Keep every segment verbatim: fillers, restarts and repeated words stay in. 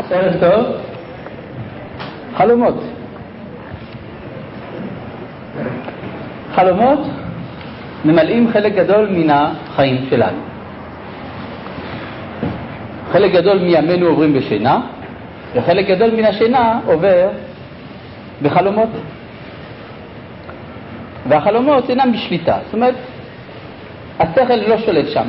ערב טוב. חלומות. חלומות ממלאים חלק גדול מן החיים שלנו. חלק גדול מימינו עוברים בשינה, וחלק גדול מן השינה עובר בחלומות. והחלומות אינם בשליטה, זאת אומרת, השכל לא שולט שם.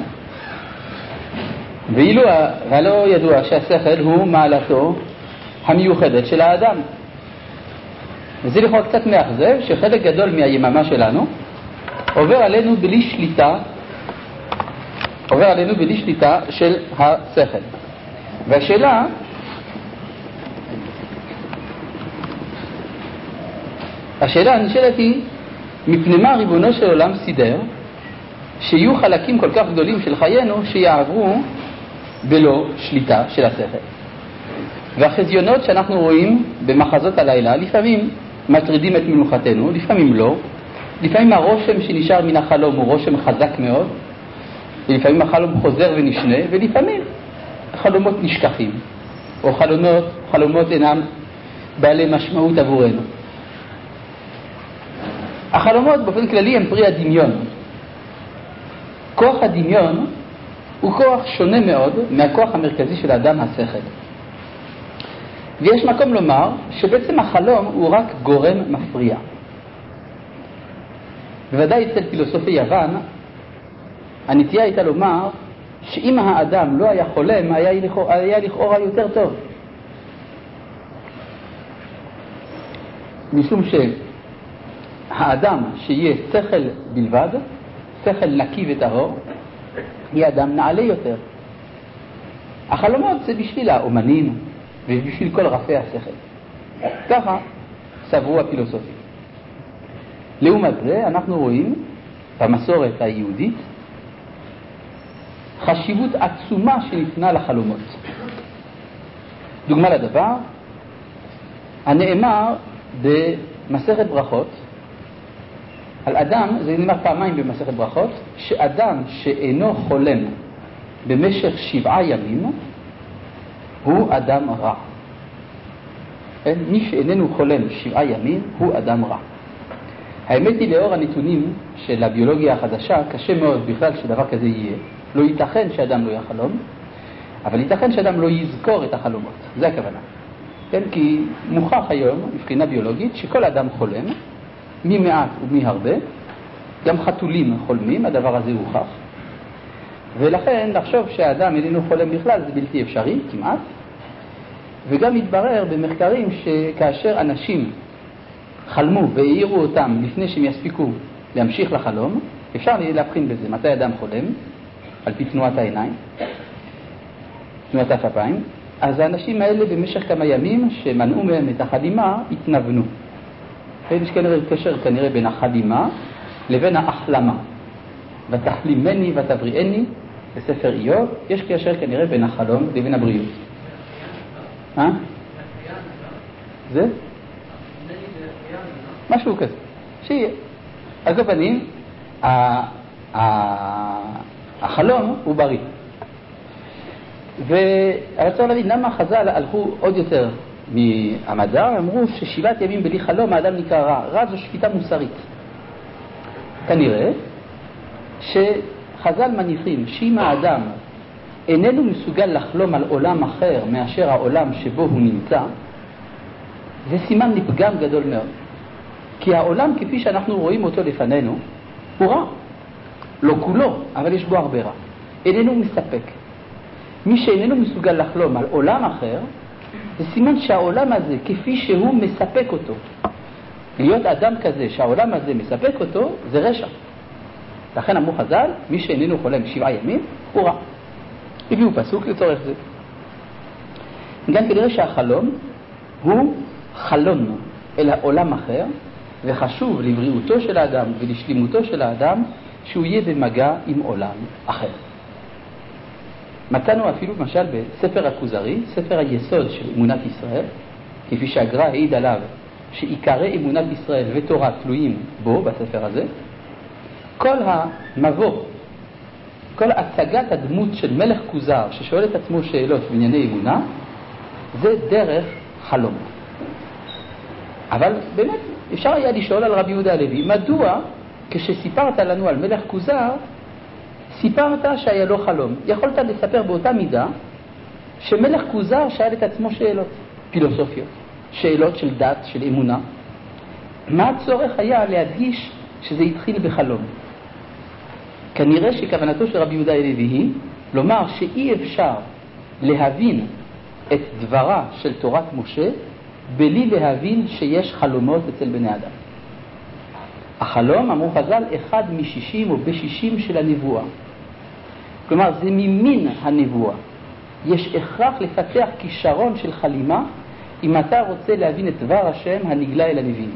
ואילו, ולא ידוע שהשכל הוא מעלתו המיוחדת של האדם. וזה לכאורה קצת מאכזב שחלק גדול מהיממה שלנו עובר עלינו בלי שליטה, עובר עלינו בלי שליטה של השכל. והשאלה, השאלה הנשאלת היא, מפני מה ריבונו של עולם סידר שיהיו חלקים כל כך גדולים של חיינו שיעברו בלא שליטה של השכל. והחזיונות שאנחנו רואים במחזות הלילה לפעמים מטרידים את מנוחתנו, לפעמים לא. לפעמים הרושם שנשאר מן החלום הוא רושם חזק מאוד, ולפעמים החלום חוזר ונשנה, ולפעמים חלומות נשכחים, או חלומות, חלומות אינם בעלי משמעות עבורנו. החלומות באופן כללי הם פרי הדמיון. כוח הדמיון הוא כוח שונה מאוד מהכוח המרכזי של האדם, השכל. ויש מקום לומר שבעצם החלום הוא רק גורם מפריע. בוודאי אצל פילוסופי יוון, הנטייה הייתה לומר שאם האדם לא היה חולם, היה, לכאורה, היה לכאורה יותר טוב. משום שהאדם שיהיה שכל בלבד, שכל נקי וטהור, יהיה אדם נעלה יותר. החלומות זה בשביל האומנים ובשביל כל רפי השכל. ככה סברו הפילוסופים. לעומת זה אנחנו רואים במסורת היהודית חשיבות עצומה שניתנה לחלומות. דוגמה לדבר, הנאמר במסכת ברכות על אדם, זה נאמר פעמיים במסכת ברכות, שאדם שאינו חולם במשך שבעה ימים הוא אדם רע. מי שאיננו חולם שבעה ימים הוא אדם רע. האמת היא, לאור הנתונים של הביולוגיה החדשה, קשה מאוד בכלל שדבר כזה יהיה. לא ייתכן שאדם לא יחלום, אבל ייתכן שאדם לא יזכור את החלומות. זה הכוונה. כן? כי מוכח היום, מבחינה ביולוגית, שכל אדם חולם, מי מעט ומי הרבה, גם חתולים חולמים, הדבר הזה הוכח. ולכן לחשוב שהאדם איננו חולם בכלל זה בלתי אפשרי, כמעט. וגם מתברר במחקרים שכאשר אנשים חלמו והעירו אותם לפני שהם יספיקו להמשיך לחלום, אפשר להבחין בזה, מתי אדם חולם, על פי תנועת העיניים, תנועת הכפיים, אז האנשים האלה במשך כמה ימים שמנעו מהם את החלימה התנוונו. יש כנראה קשר כנראה בין החלימה לבין ההחלמה. ותחלימני ותבריאני, בספר איוב, יש קשר כנראה בין החלום לבין הבריאות. אה? זה? משהו כזה. שיהיה. על כל פנים, החלום הוא בריא. ורצו להבין למה חז"ל הלכו עוד יותר מהמדע, אמרו ששבעת ימים בלי חלום האדם נקרא רע. רע זו שפיטה מוסרית. כנראה שחז"ל מניחים שאם האדם איננו מסוגל לחלום על עולם אחר מאשר העולם שבו הוא נמצא, זה סימן לפגם גדול מאוד. כי העולם כפי שאנחנו רואים אותו לפנינו הוא רע. לא כולו, אבל יש בו הרבה רע. איננו מספק. מי שאיננו מסוגל לחלום על עולם אחר, זה סימן שהעולם הזה כפי שהוא מספק אותו. להיות אדם כזה שהעולם הזה מספק אותו, זה רשע. לכן אמרו חז"ל, מי שאיננו חולם שבעה ימים, הוא רע. הביאו פסוק לצורך זה. גם כנראה שהחלום הוא חלום אל העולם אחר, וחשוב לבריאותו של האדם ולשלימותו של האדם שהוא יהיה במגע עם עולם אחר. מצאנו אפילו למשל בספר הכוזרי, ספר היסוד של אמונת ישראל, כפי שהגר"א העיד עליו שעיקרי אמונת ישראל ותורה תלויים בו, בספר הזה, כל המבוא, כל הצגת הדמות של מלך כוזר ששואל את עצמו שאלות בענייני אמונה, זה דרך חלום. אבל באמת אפשר היה לשאול על רבי יהודה הלוי, מדוע כשסיפרת לנו על מלך כוזר, סיפרת שהיה לו חלום? יכולת לספר באותה מידה שמלך כוזר שאל את עצמו שאלות פילוסופיות, שאלות של דת, של אמונה. מה הצורך היה להדגיש שזה התחיל בחלום? כנראה שכוונתו של רבי יהודה הלוי היא לומר שאי אפשר להבין את דברה של תורת משה בלי להבין שיש חלומות אצל בני אדם. החלום, אמרו חז"ל, אחד משישים או בשישים של הנבואה. כלומר, זה ממין הנבואה. יש הכרח לפתח כישרון של חלימה אם אתה רוצה להבין את דבר השם הנגלה אל הנביאים.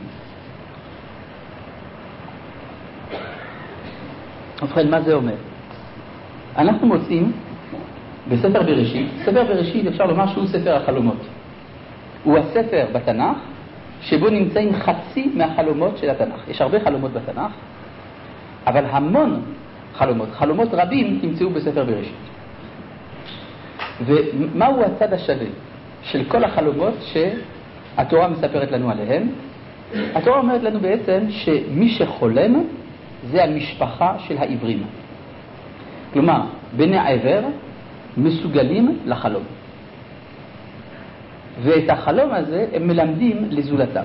ובכן, מה זה אומר? אנחנו מוצאים בספר בראשית, ספר בראשית אפשר לומר שהוא ספר החלומות. הוא הספר בתנ"ך שבו נמצאים חצי מהחלומות של התנ"ך. יש הרבה חלומות בתנ"ך, אבל המון חלומות, חלומות רבים תמצאו בספר בראשית. ומהו הצד השווה של כל החלומות שהתורה מספרת לנו עליהם? התורה אומרת לנו בעצם שמי שחולם זה המשפחה של העברים. כלומר, בני העבר מסוגלים לחלום. ואת החלום הזה הם מלמדים לזולתם.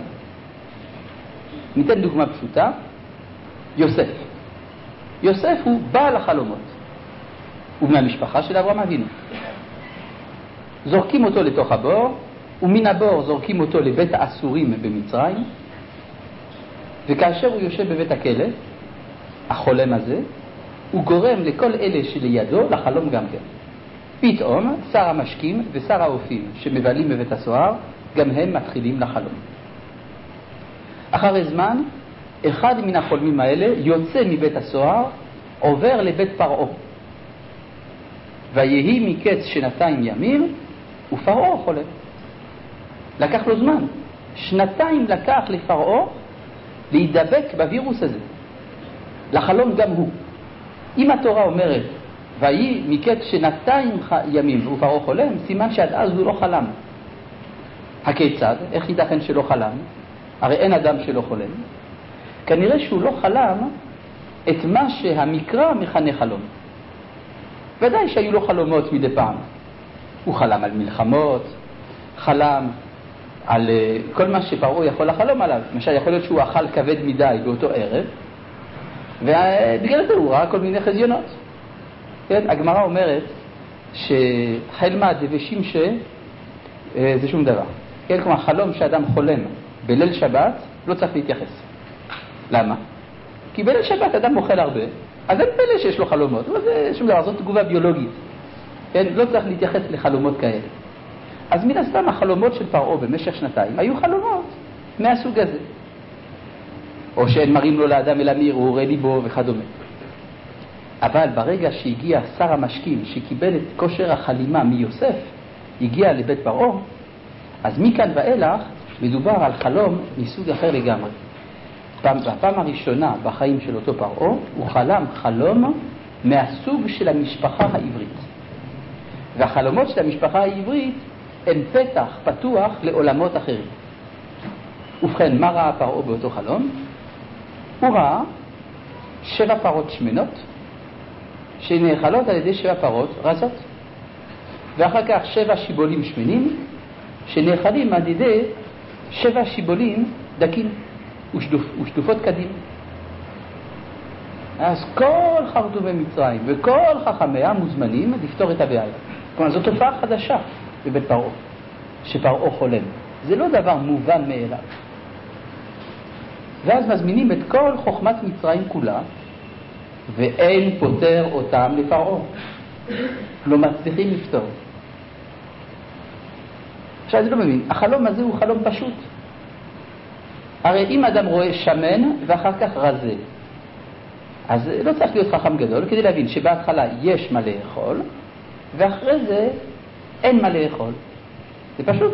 ניתן דוגמה פשוטה, יוסף. יוסף הוא בעל החלומות. הוא מהמשפחה של אברהם אבינו. זורקים אותו לתוך הבור, ומן הבור זורקים אותו לבית האסורים במצרים, וכאשר הוא יושב בבית הכלא, החולם הזה, הוא גורם לכל אלה שלידו לחלום גם כן. פתאום שר המשקים ושר האופים שמבלים בבית הסוהר, גם הם מתחילים לחלום. אחרי זמן, אחד מן החולמים האלה יוצא מבית הסוהר, עובר לבית פרעה. ויהי מקץ שנתיים ימים, ופרעה חולם. לקח לו זמן. שנתיים לקח לפרעה להידבק בווירוס הזה. לחלום גם הוא. אם התורה אומרת, ויהי מקץ שנתיים ימים ופרעה חולם, סימן שעד אז הוא לא חלם. הכיצד? איך ייתכן שלא חלם? הרי אין אדם שלא חולם. כנראה שהוא לא חלם את מה שהמקרא מכנה חלום. ודאי שהיו לו חלומות מדי פעם. הוא חלם על מלחמות, חלם על uh, כל מה שפרעה יכול לחלום עליו. למשל, יכול להיות שהוא אכל כבד מדי באותו ערב, ובגלל זה הוא ראה כל מיני חזיונות. כן? הגמרא אומרת שחלמה דבשים ש... זה שום דבר. כן? כלומר, חלום שאדם חולם בליל שבת לא צריך להתייחס. למה? כי בליל שבת אדם אוכל הרבה, אז אין פלא שיש לו חלומות. זה שום דבר, זאת תגובה ביולוגית. כן? לא צריך להתייחס לחלומות כאלה. אז מן הסתם החלומות של פרעה במשך שנתיים היו חלומות מהסוג הזה. או שאין מראים לו לאדם אלא מערעורי ליבו וכדומה. אבל ברגע שהגיע שר המשקים שקיבל את כושר החלימה מיוסף, הגיע לבית פרעה, אז מכאן ואילך מדובר על חלום מסוג אחר לגמרי. בפעם הראשונה בחיים של אותו פרעה, הוא חלם חלום מהסוג של המשפחה העברית. והחלומות של המשפחה העברית הם פתח פתוח לעולמות אחרים. ובכן, מה ראה פרעה באותו חלום? הוא ראה שבע פרות שמנות שנאכלות על ידי שבע פרות רזות, ואחר כך שבע שיבולים שמנים שנאכלים על ידי שבע שיבולים דקים ושדופ, ושדופות קדימה. אז כל חרטומי מצרים וכל חכמיה מוזמנים לפתור את הבעיה. כלומר, זו תופעה חדשה בבית פרעה, שפרעה חולם. זה לא דבר מובן מאליו. ואז מזמינים את כל חוכמת מצרים כולה, ואין פותר אותם לפרעה. לא מצליחים לפתור. עכשיו, אני לא מבין. החלום הזה הוא חלום פשוט. הרי אם אדם רואה שמן ואחר כך רזה, אז לא צריך להיות חכם גדול כדי להבין שבהתחלה יש מה לאכול, ואחרי זה אין מה לאכול. זה פשוט.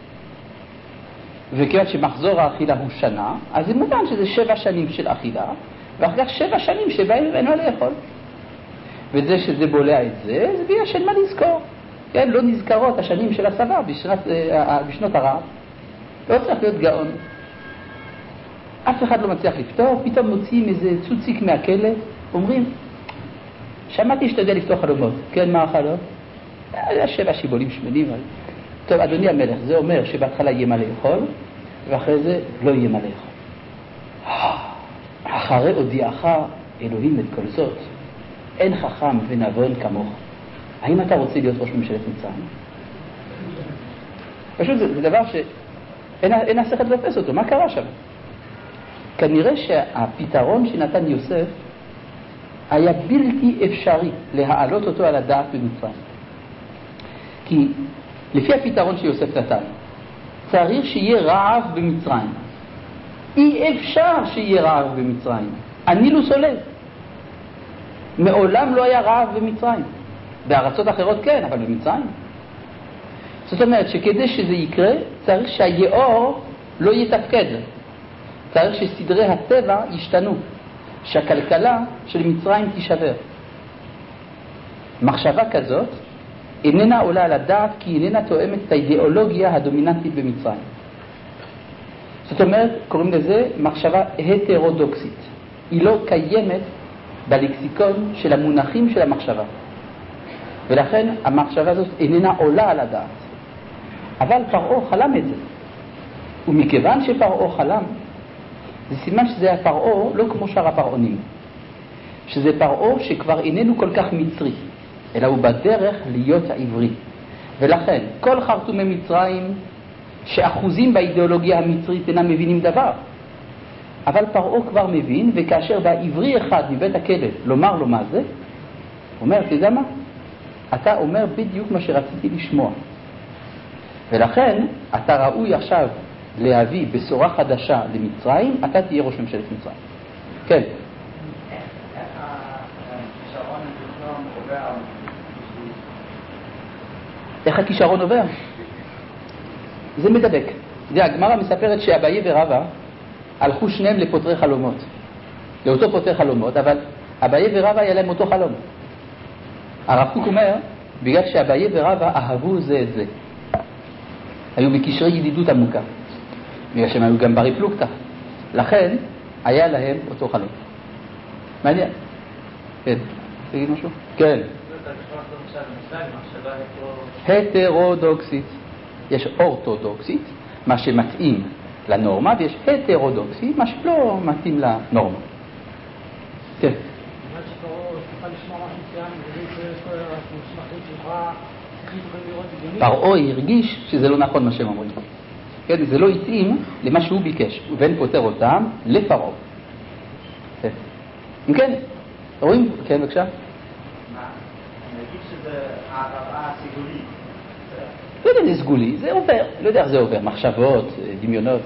וכיוון שמחזור האכילה הוא שנה, אז זה מובן שזה שבע שנים של אכילה, ואחר כך שבע שנים שבהם אין מה לאכול. וזה שזה בולע את זה, זה בגלל שאין מה לזכור. כן, לא נזכרות השנים של הסבא בשנת, בשנות הרעב. לא צריך להיות גאון. אף אחד לא מצליח לפתור, פתאום מוציאים איזה צוציק מהכלא, אומרים, שמעתי שאתה יודע לפתור חלומות. כן, מה החלום? היה שבע שיבולים שמונים. טוב, אדוני המלך, זה אומר שבהתחלה יהיה מה לאכול, ואחרי זה לא יהיה מה לאכול. אחרי הודיעך אלוהים את כל זאת, אין חכם ונבון כמוך. האם אתה רוצה להיות ראש ממשלת מצרים? פשוט זה, זה דבר שאין השכל לתפס אותו. מה קרה שם? כנראה שהפתרון שנתן יוסף היה בלתי אפשרי להעלות אותו על הדעת במצרים. כי לפי הפתרון שיוסף נתן, צריך שיהיה רעב במצרים. אי אפשר שיהיה רעב במצרים. הנילוס סולב. מעולם לא היה רעב במצרים. בארצות אחרות כן, אבל במצרים. זאת אומרת שכדי שזה יקרה, צריך שהיאור לא יתפקד. צריך שסדרי הטבע ישתנו. שהכלכלה של מצרים תישבר. מחשבה כזאת איננה עולה על הדעת כי איננה תואמת את האידיאולוגיה הדומיננטית במצרים. זאת אומרת, קוראים לזה מחשבה הטרודוקסית. היא לא קיימת בלקסיקון של המונחים של המחשבה. ולכן המחשבה הזאת איננה עולה על הדעת. אבל פרעה חלם את זה. ומכיוון שפרעה חלם, זה סימן שזה הפרעה לא כמו שאר הפרעונים. שזה פרעה שכבר איננו כל כך מצרי, אלא הוא בדרך להיות העברי. ולכן כל חרטומי מצרים שאחוזים באידיאולוגיה המצרית אינם מבינים דבר. אבל פרעה כבר מבין, וכאשר בא עברי אחד מבית הכלא לומר לו מה זה, הוא אומר, אתה יודע מה? אתה אומר בדיוק מה שרציתי לשמוע. ולכן אתה ראוי עכשיו להביא בשורה חדשה למצרים, אתה תהיה ראש ממשלת מצרים. כן. איך הכישרון עובר? זה מדבק. זה הגמרא מספרת שאביי ורבא הלכו שניהם לפותרי חלומות. לאותו פותר חלומות, אבל אביי ורבא היה להם אותו חלום. הרב קוק אומר, בגלל שאביי ורבא אהבו זה את זה. היו בקשרי ידידות עמוקה. בגלל שהם היו גם ברי פלוגתא. לכן היה להם אותו חלום. מעניין. כן. תגיד משהו? כן. הטרודוקסית. יש אורתודוקסית, מה שמתאים לנורמה, ויש הטרודוקסי, מה שלא מתאים לנורמה. כן. פרעה הרגיש שזה לא נכון מה שהם אומרים. כן, זה לא התאים למה שהוא ביקש, ובן פותר אותם לפרעה. כן. אם כן, רואים? כן, בבקשה. מה? אני אגיד שזה העברה הסיגולית. לא יודע, זה סגולי, זה עובר, לא יודע איך זה עובר, מחשבות, דמיונות.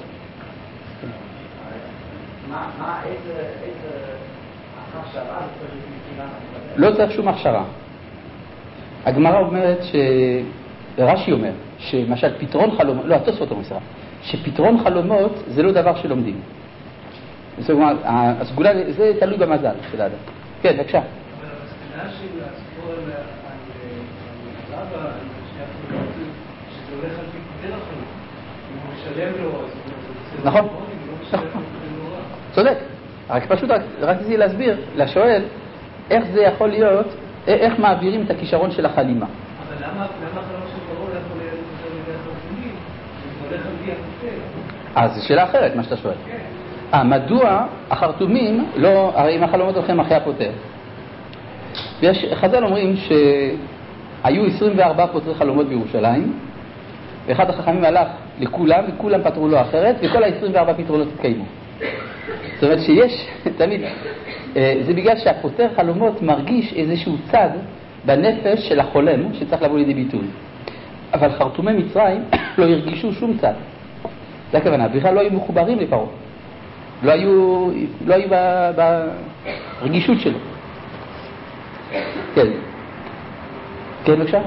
מה, איזה הכשרה? לא צריך שום הכשרה. הגמרא אומרת ש... רש"י אומר, שמשל פתרון חלומות, לא, התוספות אומר, שפתרון חלומות זה לא דבר שלומדים. זאת אומרת, הסגולה זה תלוי במזל של האדם. כן, בבקשה. אבל המסקנה של הסיפור על רבא, שזה הולך על פי פתר החלום. אם הוא משלם לו, אז נכון. צודק. רק פשוט רק רציתי להסביר לשואל איך זה יכול להיות, איך מעבירים את הכישרון של החלימה. אבל למה החלום של פרעה לא יכול להיות יותר מדי חלומים? זה הולך על פי הפתר. אז זו שאלה אחרת, מה שאתה שואל. כן. אה, מדוע החרטומים לא, הרי אם החלומות הולכים אחרי הפותר. ויש, חז"ל אומרים שהיו עשרים וארבעה פותרי חלומות בירושלים, ואחד החכמים הלך לכולם, וכולם פתרו לו אחרת, וכל ה-עשרים וארבע פתרונות התקיימו. זאת אומרת שיש, תמיד, זה בגלל שהפותר חלומות מרגיש איזשהו צד בנפש של החולם שצריך לבוא לידי ביטוי. אבל חרטומי מצרים לא הרגישו שום צד. זה הכוונה, בכלל לא היו מחוברים לפרעה. לא היו, לא היו ברגישות שלו. כן. כן, בבקשה?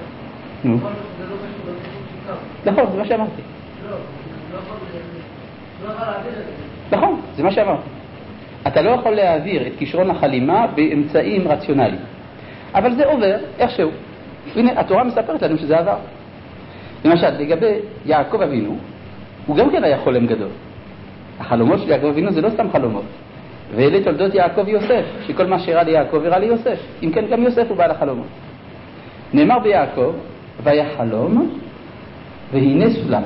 נו. נכון, זה מה שאמרתי. לא יכול להעביר את זה. נכון, זה מה שאמרתי. אתה לא יכול להעביר את כישרון החלימה באמצעים רציונליים. אבל זה עובר איכשהו. הנה, התורה מספרת לנו שזה עבר. למשל, לגבי יעקב אבינו, הוא גם כן היה חולם גדול. החלומות של יעקב אבינו זה לא סתם חלומות. ואלה תולדות יעקב יוסף, שכל מה שהראה ליעקב הראה ליוסף. אם כן, גם יוסף הוא בעל החלומות. נאמר ביעקב, והיה חלום, והנה סולם.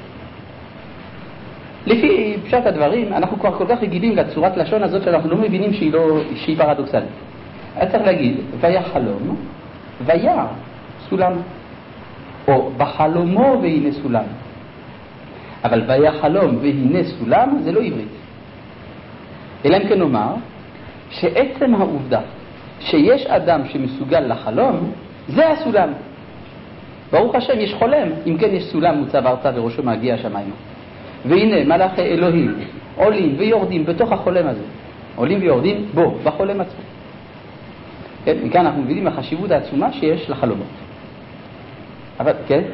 לפי פשט הדברים, אנחנו כבר כל כך רגילים לצורת לשון הזאת שאנחנו לא מבינים שהיא, לא, שהיא פרדוקסלית. היה צריך להגיד, והיה חלום, והיה סולם. או בחלומו והנה סולם. אבל והיה חלום והנה סולם זה לא עברית. אלא אם כן נאמר שעצם העובדה שיש אדם שמסוגל לחלום, זה הסולם. ברוך השם, יש חולם, אם כן יש סולם מוצב ארצה וראשו מגיע השמיימה. והנה מלאכי אלוהים עולים ויורדים בתוך החולם הזה. עולים ויורדים בו, בחולם עצמו. כן, מכאן אנחנו מבינים החשיבות העצומה שיש לחלומות. אבל, כן?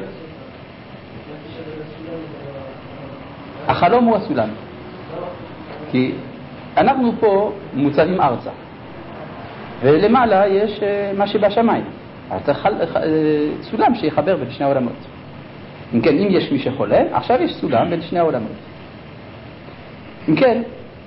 החלום הוא הסולם. כי אנחנו פה מוצבים ארצה. ולמעלה יש מה שבשמיים. אז צריך סולם שיחבר בין שני העולמות. אם כן, אם יש מי שחולם, עכשיו יש סולם בין שני העולמות. אם כן,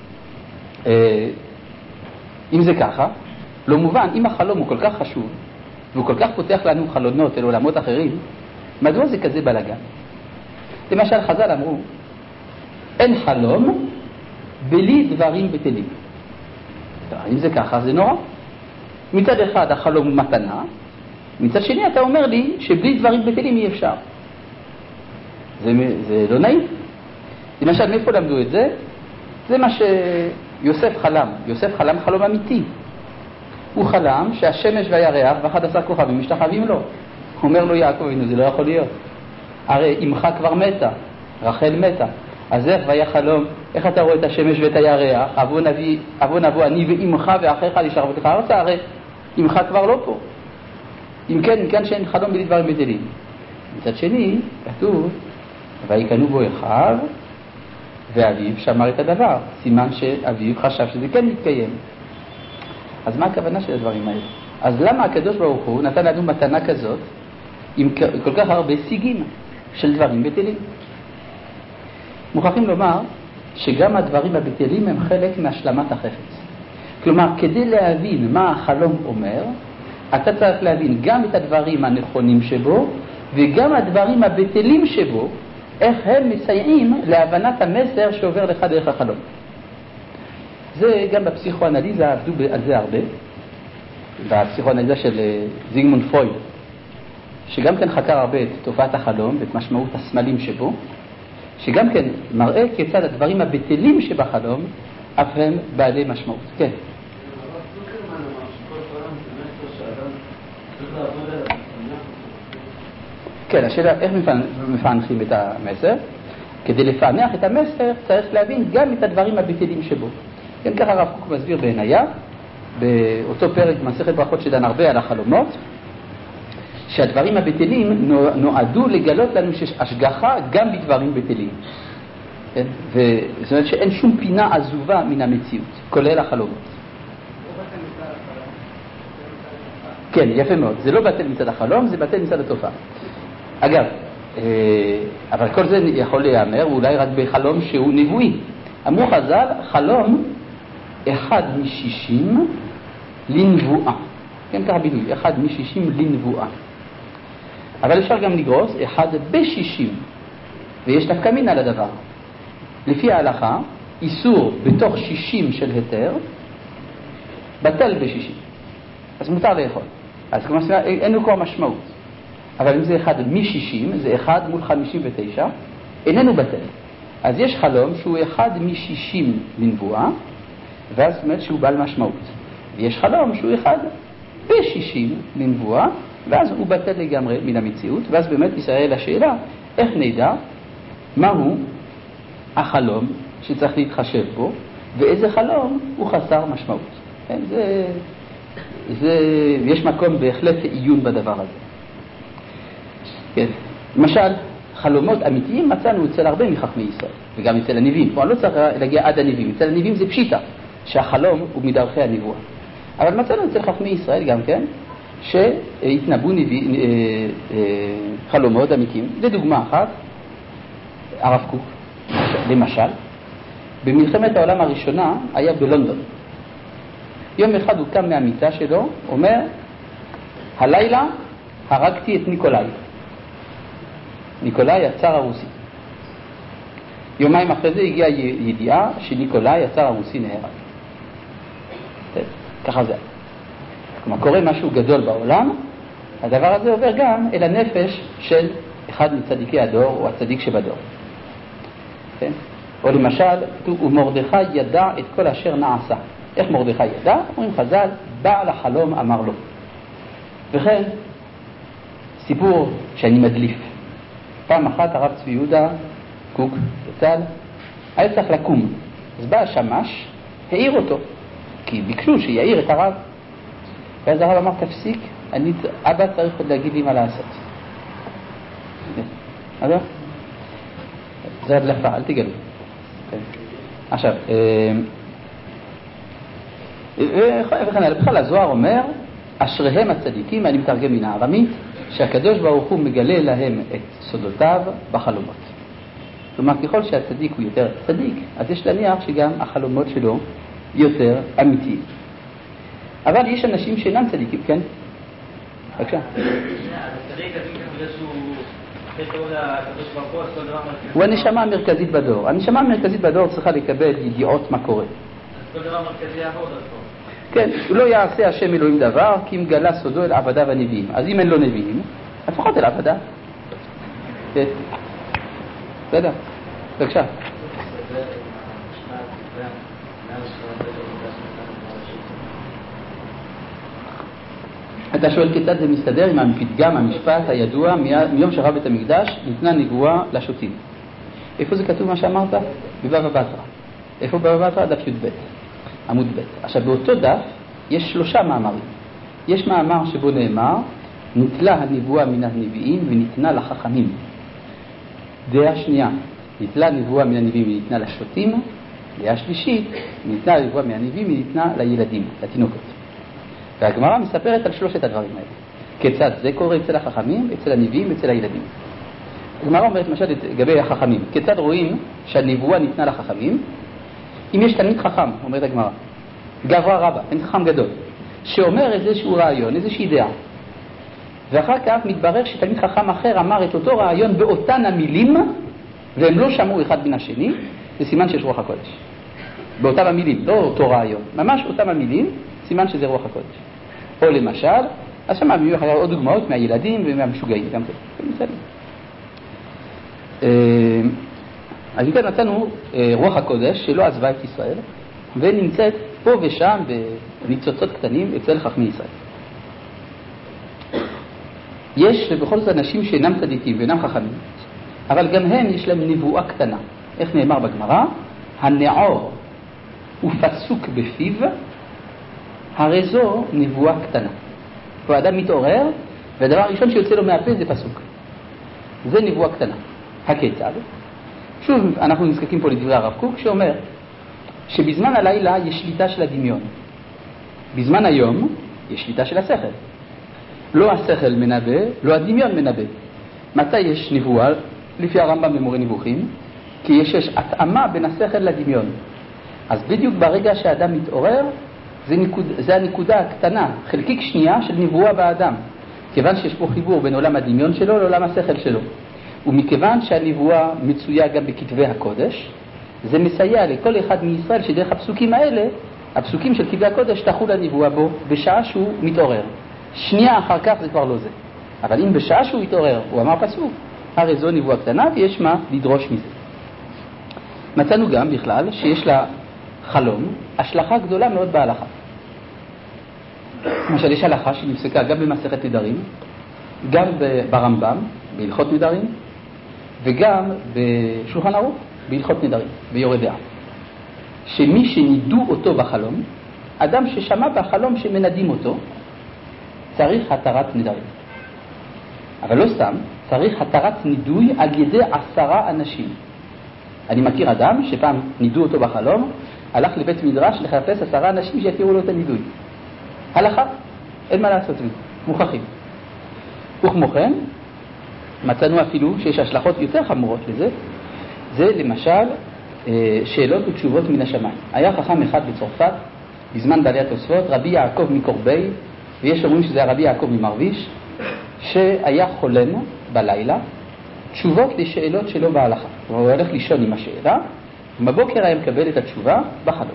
אם זה ככה, לא מובן, אם החלום הוא כל כך חשוב, והוא כל כך פותח לנו חלונות אל עולמות אחרים, מדוע זה כזה בלגן? למשל, חז"ל אמרו, אין חלום בלי דברים בטלים. אם זה ככה, זה נורא. מצד אחד, החלום הוא מתנה, מצד שני, אתה אומר לי שבלי דברים בטלים אי אפשר. זה, זה לא נעים. למשל, מאיפה למדו את זה? זה מה שיוסף חלם. יוסף חלם חלום אמיתי. הוא חלם שהשמש והירח ואחד עשר כוכבים משתחווים לו. הוא אומר לו יעקב, הנה, זה לא יכול להיות. הרי אמך כבר מתה, רחל מתה. אז איך והיה חלום? איך אתה רואה את השמש ואת הירח? אבוא נביא, אבוא נבוא אני ואמך ואחיך לשרבו לך ארצה, הרי אמך כבר לא פה. אם כן, אם כן שאין חלום בלי דברים בטלים. מצד שני, כתוב, ויקנו בו אחיו, ואביו שמר את הדבר. סימן שאביו חשב שזה כן מתקיים. אז מה הכוונה של הדברים האלה? אז למה הקדוש ברוך הוא נתן לנו מתנה כזאת, עם כל כך הרבה שיגים של דברים בטלים? מוכרחים לומר שגם הדברים הבטלים הם חלק מהשלמת החפץ. כלומר, כדי להבין מה החלום אומר, אתה צריך להבין גם את הדברים הנכונים שבו, וגם הדברים הבטלים שבו, איך הם מסייעים להבנת המסר שעובר לך דרך החלום. זה גם בפסיכואנליזה, עבדו על זה הרבה, בפסיכואנליזה של זיגמונד פרויד, שגם כן חקר הרבה את תופעת החלום ואת משמעות הסמלים שבו, שגם כן מראה כיצד הדברים הבטלים שבחלום אף הם בעלי משמעות. כן. כן, השאלה איך מפענחים את המסר? כדי לפענח את המסר צריך להבין גם את הדברים הבטלים שבו. כן, ככה הרב קוק מסביר בעינייה, באותו פרק במסכת ברכות שדן הרבה על החלומות, שהדברים הבטלים נועדו לגלות לנו שיש השגחה גם בדברים בטלים. כן? וזאת אומרת שאין שום פינה עזובה מן המציאות, כולל החלומות. כן, יפה מאוד. זה לא בטל מצד החלום, זה בטל מצד התופעה. אגב, אבל כל זה יכול להיאמר, אולי רק בחלום שהוא נבואי. אמרו חז"ל, חלום אחד משישים לנבואה. כן, ככה ביטוי, אחד משישים לנבואה. אבל אפשר גם לגרוס אחד בשישים, ויש נפקא מינה לדבר. לפי ההלכה, איסור בתוך שישים של היתר, בטל בשישים. אז מותר לאכול. אז כמו שאומר, אין לו כבר משמעות. אבל אם זה אחד משישים, זה אחד מול חמישים ותשע, איננו בטל. אז יש חלום שהוא אחד משישים לנבואה, ואז זאת אומרת שהוא בעל משמעות. ויש חלום שהוא אחד בשישים לנבואה, ואז הוא בטל לגמרי מן המציאות, ואז באמת ישראל השאלה, איך נדע מהו החלום שצריך להתחשב בו, ואיזה חלום הוא חסר משמעות. כן, זה, זה, יש מקום בהחלט עיון בדבר הזה. כן, למשל, חלומות אמיתיים מצאנו אצל הרבה מחכמי ישראל, וגם אצל הנביאים. פה אני לא צריך להגיע עד הנביאים, אצל הנביאים זה פשיטה, שהחלום הוא מדרכי הנבואה. אבל מצאנו אצל חכמי ישראל גם כן, שהתנבאו נביא, חלומות אמיתיים. לדוגמה אחת, הרב קוק, למשל, במלחמת העולם הראשונה היה בלונדון. יום אחד הוא קם מהמיטה שלו, אומר, הלילה הרגתי את ניקולאי. ניקולאי הצאר הרוסי. יומיים אחרי זה הגיעה ידיעה שניקולאי הצאר הרוסי נהרג. ככה זה. כלומר, קורה משהו גדול בעולם, הדבר הזה עובר גם אל הנפש של אחד מצדיקי הדור או הצדיק שבדור. כן? או למשל, ומרדכי ידע את כל אשר נעשה. איך מרדכי ידע? אומרים חז"ל, בעל החלום אמר לו. וכן, סיפור שאני מדליף. פעם אחת הרב צבי יהודה קוק בצל היה צריך לקום. אז בא השמש, העיר אותו, כי ביקשו שיעיר את הרב. ואז הרב אמר, תפסיק, אני, אבא צריך עוד להגיד לי מה לעשות. אז זה הדלפה, אל תגלו. עכשיו, וכן הלאה, בכלל הזוהר אומר, אשריהם הצדיקים, אני מתרגם מן הארמית, שהקדוש ברוך הוא מגלה להם את סודותיו בחלומות. כלומר, ככל שהצדיק הוא יותר צדיק, אז יש להניח שגם החלומות שלו יותר אמיתיים. אבל יש אנשים שאינם צדיקים, כן? בבקשה. הוא הנשמה המרכזית בדור. הנשמה המרכזית בדור צריכה לקבל ידיעות מה קורה. אז כל דבר מרכזי יעבוד על פה. כן, הוא לא יעשה השם אלוהים דבר, כי אם גלה סודו אל עבדיו הנביאים. אז אם אין לו נביאים, לפחות אל עבדיו. בסדר, בבקשה. אתה שואל כיצד זה מסתדר עם הפתגם, המשפט הידוע, מיום שחרב בית המקדש ניתנה נבואה לשוטים. איפה זה כתוב מה שאמרת? בבבא בתרא. איפה בבבא בתרא? דף י"ב, עמוד ב'. עכשיו באותו דף יש שלושה מאמרים. יש מאמר שבו נאמר, נתלה הנבואה מן הנביאים וניתנה לחכמים. דעה שנייה, נתלה נבואה מן הנביאים וניתנה לשוטים. דעה שלישית, ניתנה נבואה מן הנביאים וניתנה לילדים, לתינוקות. והגמרא מספרת על שלושת הדברים האלה. כיצד זה קורה אצל החכמים, אצל הנביאים ואצל הילדים. הגמרא אומרת למשל לגבי החכמים, כיצד רואים שהנבואה ניתנה לחכמים? אם יש תלמיד חכם, אומרת הגמרא, גברא רבא, תלמיד חכם גדול, שאומר איזשהו רעיון, איזושהי דעה, ואחר כך מתברר שתלמיד חכם אחר אמר את אותו רעיון באותן המילים, והם לא שמעו אחד מן השני, זה סימן שיש רוח הקודש. באותם המילים, לא אותו רעיון, ממש אותם המילים, סימן שזה רוח הקודש. או למשל, אז שמענו עוד דוגמאות מהילדים ומהמשוגעים, גם כן. בסדר. אז אם כן מצאנו רוח הקודש שלא עזבה את ישראל, ונמצאת פה ושם בניצוצות קטנים אצל חכמי ישראל. יש בכל זאת אנשים שאינם צדיקים ואינם חכמים, אבל גם הם יש להם נבואה קטנה. איך נאמר בגמרא? הנעור ופסוק בפיו, הרי זו נבואה קטנה. הוא האדם מתעורר, והדבר הראשון שיוצא לו מהפה זה פסוק. זה נבואה קטנה. הכיצד? שוב, אנחנו נזקקים פה לדברי הרב קוק, שאומר שבזמן הלילה יש שליטה של הדמיון. בזמן היום יש שליטה של השכל. לא השכל מנבא, לא הדמיון מנבא. מתי יש נבואה? לפי הרמב"ם במורה נבוכים, כי יש, יש התאמה בין השכל לדמיון. אז בדיוק ברגע שהאדם מתעורר, זה, נקוד, זה הנקודה הקטנה, חלקיק שנייה של נבואה באדם. כיוון שיש פה חיבור בין עולם הדמיון שלו לעולם השכל שלו. ומכיוון שהנבואה מצויה גם בכתבי הקודש, זה מסייע לכל אחד מישראל שדרך הפסוקים האלה, הפסוקים של כתבי הקודש תחול הנבואה בו בשעה שהוא מתעורר. שנייה אחר כך זה כבר לא זה. אבל אם בשעה שהוא מתעורר הוא אמר פסוק, הרי זו נבואה קטנה ויש מה לדרוש מזה. מצאנו גם בכלל שיש לה חלום, השלכה גדולה מאוד בהלכה. למשל יש הלכה שנפסקה גם במסכת נדרים, גם ברמב"ם, בהלכות נדרים, וגם בשולחן ערוך, בהלכות נדרים, ביורה דעה. שמי שנידו אותו בחלום, אדם ששמע בחלום שמנדים אותו, צריך התרת נדרים. אבל לא סתם, צריך התרת נידוי על ידי עשרה אנשים. אני מכיר אדם שפעם נידו אותו בחלום, הלך לבית מדרש לחפש עשרה אנשים שיתירו לו את הנידוי. הלכה, אין מה לעשות בזה, מוכרחים. וכמו כן, מצאנו אפילו שיש השלכות יותר חמורות לזה, זה למשל שאלות ותשובות מן השמיים. היה חכם אחד בצרפת, בזמן בעלי התוספות, רבי יעקב מקורבי, ויש אומרים שזה הרבי יעקב ממרביש, שהיה חולם בלילה, תשובות לשאלות שלו בהלכה. הוא הולך לישון עם השאלה, ובבוקר היה מקבל את התשובה בחלום.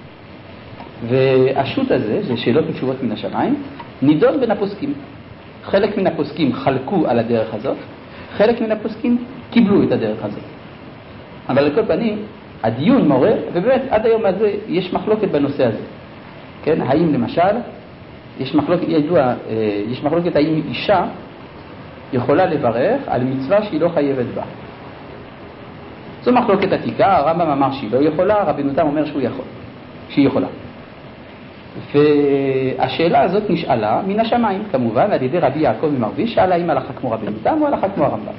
והשו"ת הזה, זה שאלות ותשובות מן השמיים, נידון בין הפוסקים. חלק מן הפוסקים חלקו על הדרך הזאת, חלק מן הפוסקים קיבלו את הדרך הזאת. אבל לכל פנים, הדיון מורה, ובאמת עד היום הזה יש מחלוקת בנושא הזה. כן, האם למשל, יש מחלוקת, ידוע, יש מחלוקת האם אישה יכולה לברך על מצווה שהיא לא חייבת בה. זו מחלוקת עתיקה, הרמב"ם אמר שהיא לא יכולה, רבנו תם אומר שהוא יכול, שהיא יכולה. והשאלה הזאת נשאלה מן השמיים, כמובן, על ידי רבי יעקב ממרביש, שאלה אם הלכה כמו רבנו תם או הלכה כמו הרמב"ם.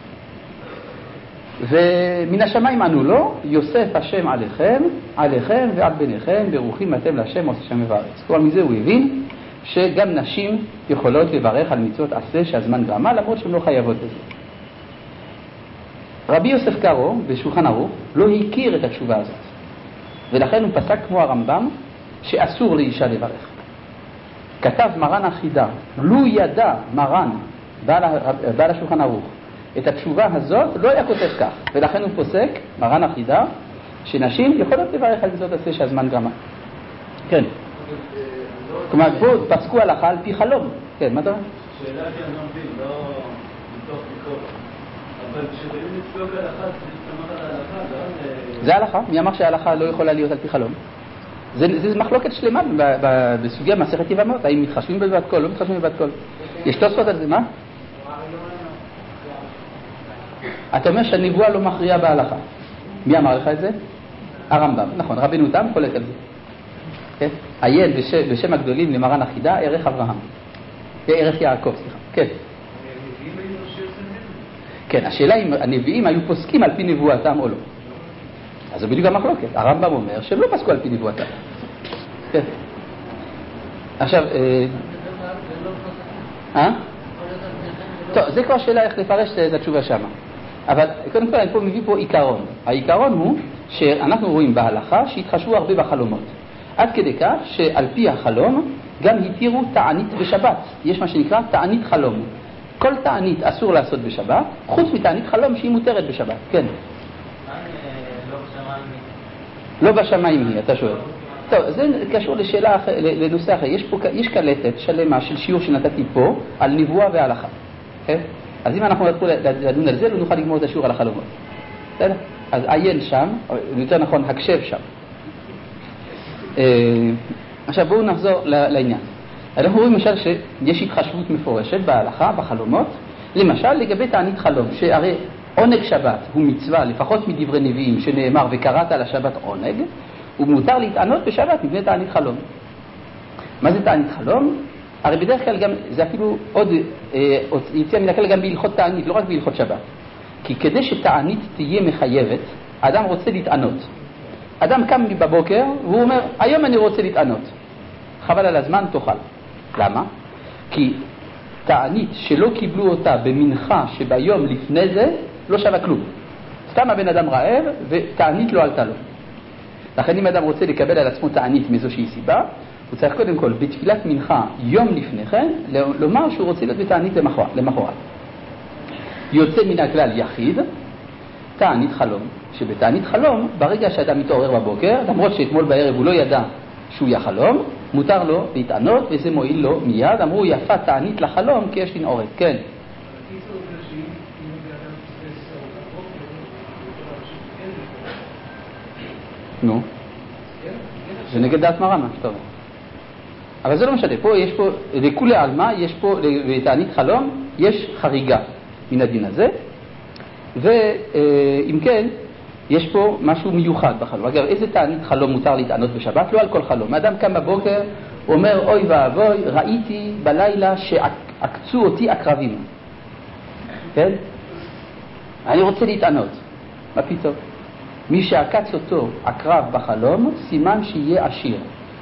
ומן השמיים ענו לו, יוסף השם עליכם, עליכם ועל בניכם, ברוכים אתם להשם עושה שם ובארץ. כלומר, מזה הוא הבין שגם נשים יכולות לברך על מצוות עשה שהזמן גרמה, למרות שהן לא חייבות לזה. רבי יוסף קארו, בשולחן ערוך, לא הכיר את התשובה הזאת. ולכן הוא פסק כמו הרמב"ם, שאסור לאישה לברך. כתב מרן החידה, לו ידע מרן, בעל, בעל השולחן ערוך, את התשובה הזאת לא היה כותב כך, ולכן הוא פוסק, מרן החידה, שנשים יכולות לברך על מצוות עשה שהזמן גרמה. כן. כלומר, פה פסקו הלכה על פי חלום. כן, מה אתה אומר? שאלה שאני לא מבין, לא מתוך ביקורת. אבל כשבאים לצלוק הלכה, צריך להסתמך על ההלכה, לא... זה הלכה. מי אמר שההלכה לא יכולה להיות על פי חלום? זה, זה מחלוקת שלמה בסוגיה מסכת יבמות. האם מתחשבים בבת קול, לא מתחשבים בבת קול. יש תוספות על זה, מה? אתה אומר שהנבואה לא מכריעה בהלכה. מי אמר לך את זה? הרמב"ם. נכון, רבנו תם חולק על זה. כן? עיין בשם, בשם הגדולים למרן החידה, ערך אברהם. ערך יעקב, סליחה. כן. כן, השאלה אם הנביאים היו פוסקים על פי נבואתם או לא. אז זה בדיוק המחלוקת. הרמב"ם אומר שהם לא פסקו על פי נבואתם. כן. עכשיו, אה? טוב, זה כבר שאלה איך לפרש את התשובה שמה. אבל קודם כל אני פה מביא פה עיקרון. העיקרון הוא שאנחנו רואים בהלכה שהתחשבו הרבה בחלומות. עד כדי כך שעל פי החלום גם התירו תענית בשבת. יש מה שנקרא תענית חלום. כל תענית אסור לעשות בשבת, חוץ מתענית חלום שהיא מותרת בשבת. כן. לא בשמיים היא, אתה שואל. טוב, זה קשור לשאלה, לנושא אחר. יש פה, יש קלטת שלמה של שיעור שנתתי פה על נבואה והלכה. כן? אז אם אנחנו נתחיל לדון על זה, לא נוכל לגמור את השיעור על החלומות. בסדר? אז עיין שם, או יותר נכון, הקשב שם. עכשיו בואו נחזור לעניין. אנחנו רואים למשל שיש התחשבות מפורשת בהלכה, בחלומות, למשל לגבי תענית חלום, שהרי עונג שבת הוא מצווה, לפחות מדברי נביאים, שנאמר וקראת על השבת עונג, ומותר להתענות בשבת מפני תענית חלום. מה זה תענית חלום? הרי בדרך כלל גם, זה אפילו עוד אה, יציאה מן הכלל גם בהלכות תענית, לא רק בהלכות שבת. כי כדי שתענית תהיה מחייבת, האדם רוצה להתענות. אדם קם בבוקר והוא אומר, היום אני רוצה להתענות. חבל על הזמן, תאכל. למה? כי תענית שלא קיבלו אותה במנחה שביום לפני זה, לא שווה כלום. סתם הבן אדם רעב ותענית לא עלתה לו. לכן אם אדם רוצה לקבל על עצמו תענית מאיזושהי סיבה, הוא צריך קודם כל בתפילת מנחה יום לפני כן, לומר שהוא רוצה להיות בתענית למחרת. יוצא מן הכלל יחיד, תענית חלום. שבתענית חלום, ברגע שאדם מתעורר בבוקר, למרות שאתמול בערב הוא לא ידע שהוא יחלום, מותר לו להתענות וזה מועיל לו מיד. אמרו יפה תענית לחלום כי יש לנעורת. כן. נו. זה נגד דעת מרן, מה שאתה אומר. אבל זה לא משנה. פה יש פה, לכולי עלמא, יש פה, בתענית חלום, יש חריגה מן הדין הזה. ואם כן, יש פה משהו מיוחד בחלום. אגב, איזה תענית חלום מותר להתענות בשבת? לא על כל חלום. האדם קם בבוקר, אומר, אוי ואבוי, ראיתי בלילה שעקצו אותי עקרבים. כן? אני רוצה להתענות. מה פתאום? מי שעקץ אותו עקרב בחלום, סימן שיהיה עשיר.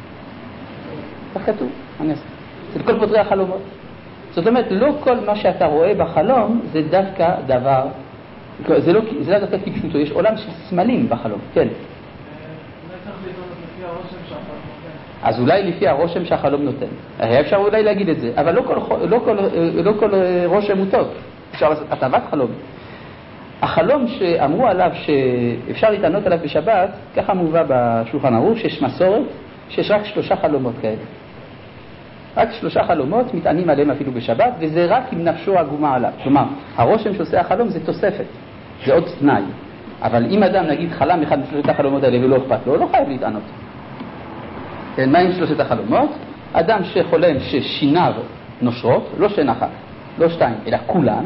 כך כתוב, אני אעשה. זה כל פותרי החלומות. זאת אומרת, לא כל מה שאתה רואה בחלום זה דווקא דבר, זה לא, זה לא דווקא כפשוטו, יש עולם של סמלים בחלום, כן. אולי צריך להתענות לפי הרושם שהחלום נותן. אז אולי לפי הרושם שהחלום נותן. היה אפשר אולי להגיד את זה, אבל לא כל, לא כל, לא כל רושם הוא טוב. אפשר לעשות הטבת חלום. החלום שאמרו עליו שאפשר להתענות עליו בשבת, ככה מובא בשולחן ערוך, שיש מסורת, שיש רק שלושה חלומות כאלה. רק שלושה חלומות מתענים עליהם אפילו בשבת, וזה רק אם נפשו עגומה עליו. כלומר, הרושם שעושה החלום זה תוספת, זה עוד תנאי. אבל אם אדם נגיד חלם אחד משלושת החלומות האלה ולא אכפת לו, לא חייב להתענות. כן, מה עם שלושת החלומות? אדם שחולם ששיניו נושרות, לא שן אחת, לא שתיים, אלא כולן,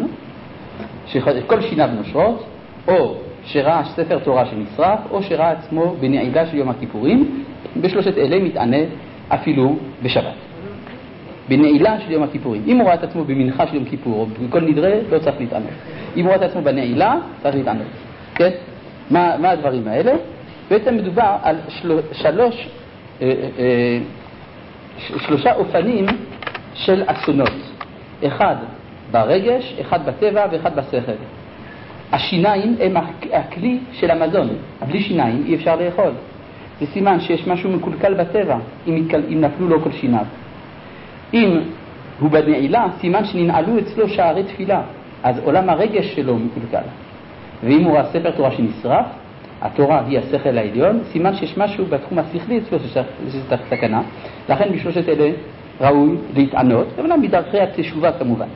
שכל שיניו נושרות, או שראה ספר תורה שנשרף, או שראה עצמו בנעילה של יום הכיפורים, בשלושת אלה מתענה אפילו בשבת. בנעילה של יום הכיפורים. אם הוא ראה את עצמו במנחה של יום כיפור, או בכל נדרה, לא צריך להתענות. אם הוא ראה את עצמו בנעילה, צריך להתענות. כן? מה, מה הדברים האלה? בעצם מדובר על של, שלוש, אה, אה, שלושה אופנים של אסונות. אחד ברגש, אחד בטבע ואחד בשכל. השיניים הם הכלי של המזון. בלי שיניים אי אפשר לאכול. זה סימן שיש משהו מקולקל בטבע, אם, אם נפלו לו כל שיניו. אם הוא בנעילה, סימן שננעלו אצלו שערי תפילה, אז עולם הרגש שלו מקולקל. ואם הוא ראה ספר תורה שנשרף, התורה היא השכל העליון, סימן שיש משהו בתחום השכלי אצלו שזה סכנה. לכן בשלושת אלה ראוי להתענות, אבל בדרכי התשובה כמובן.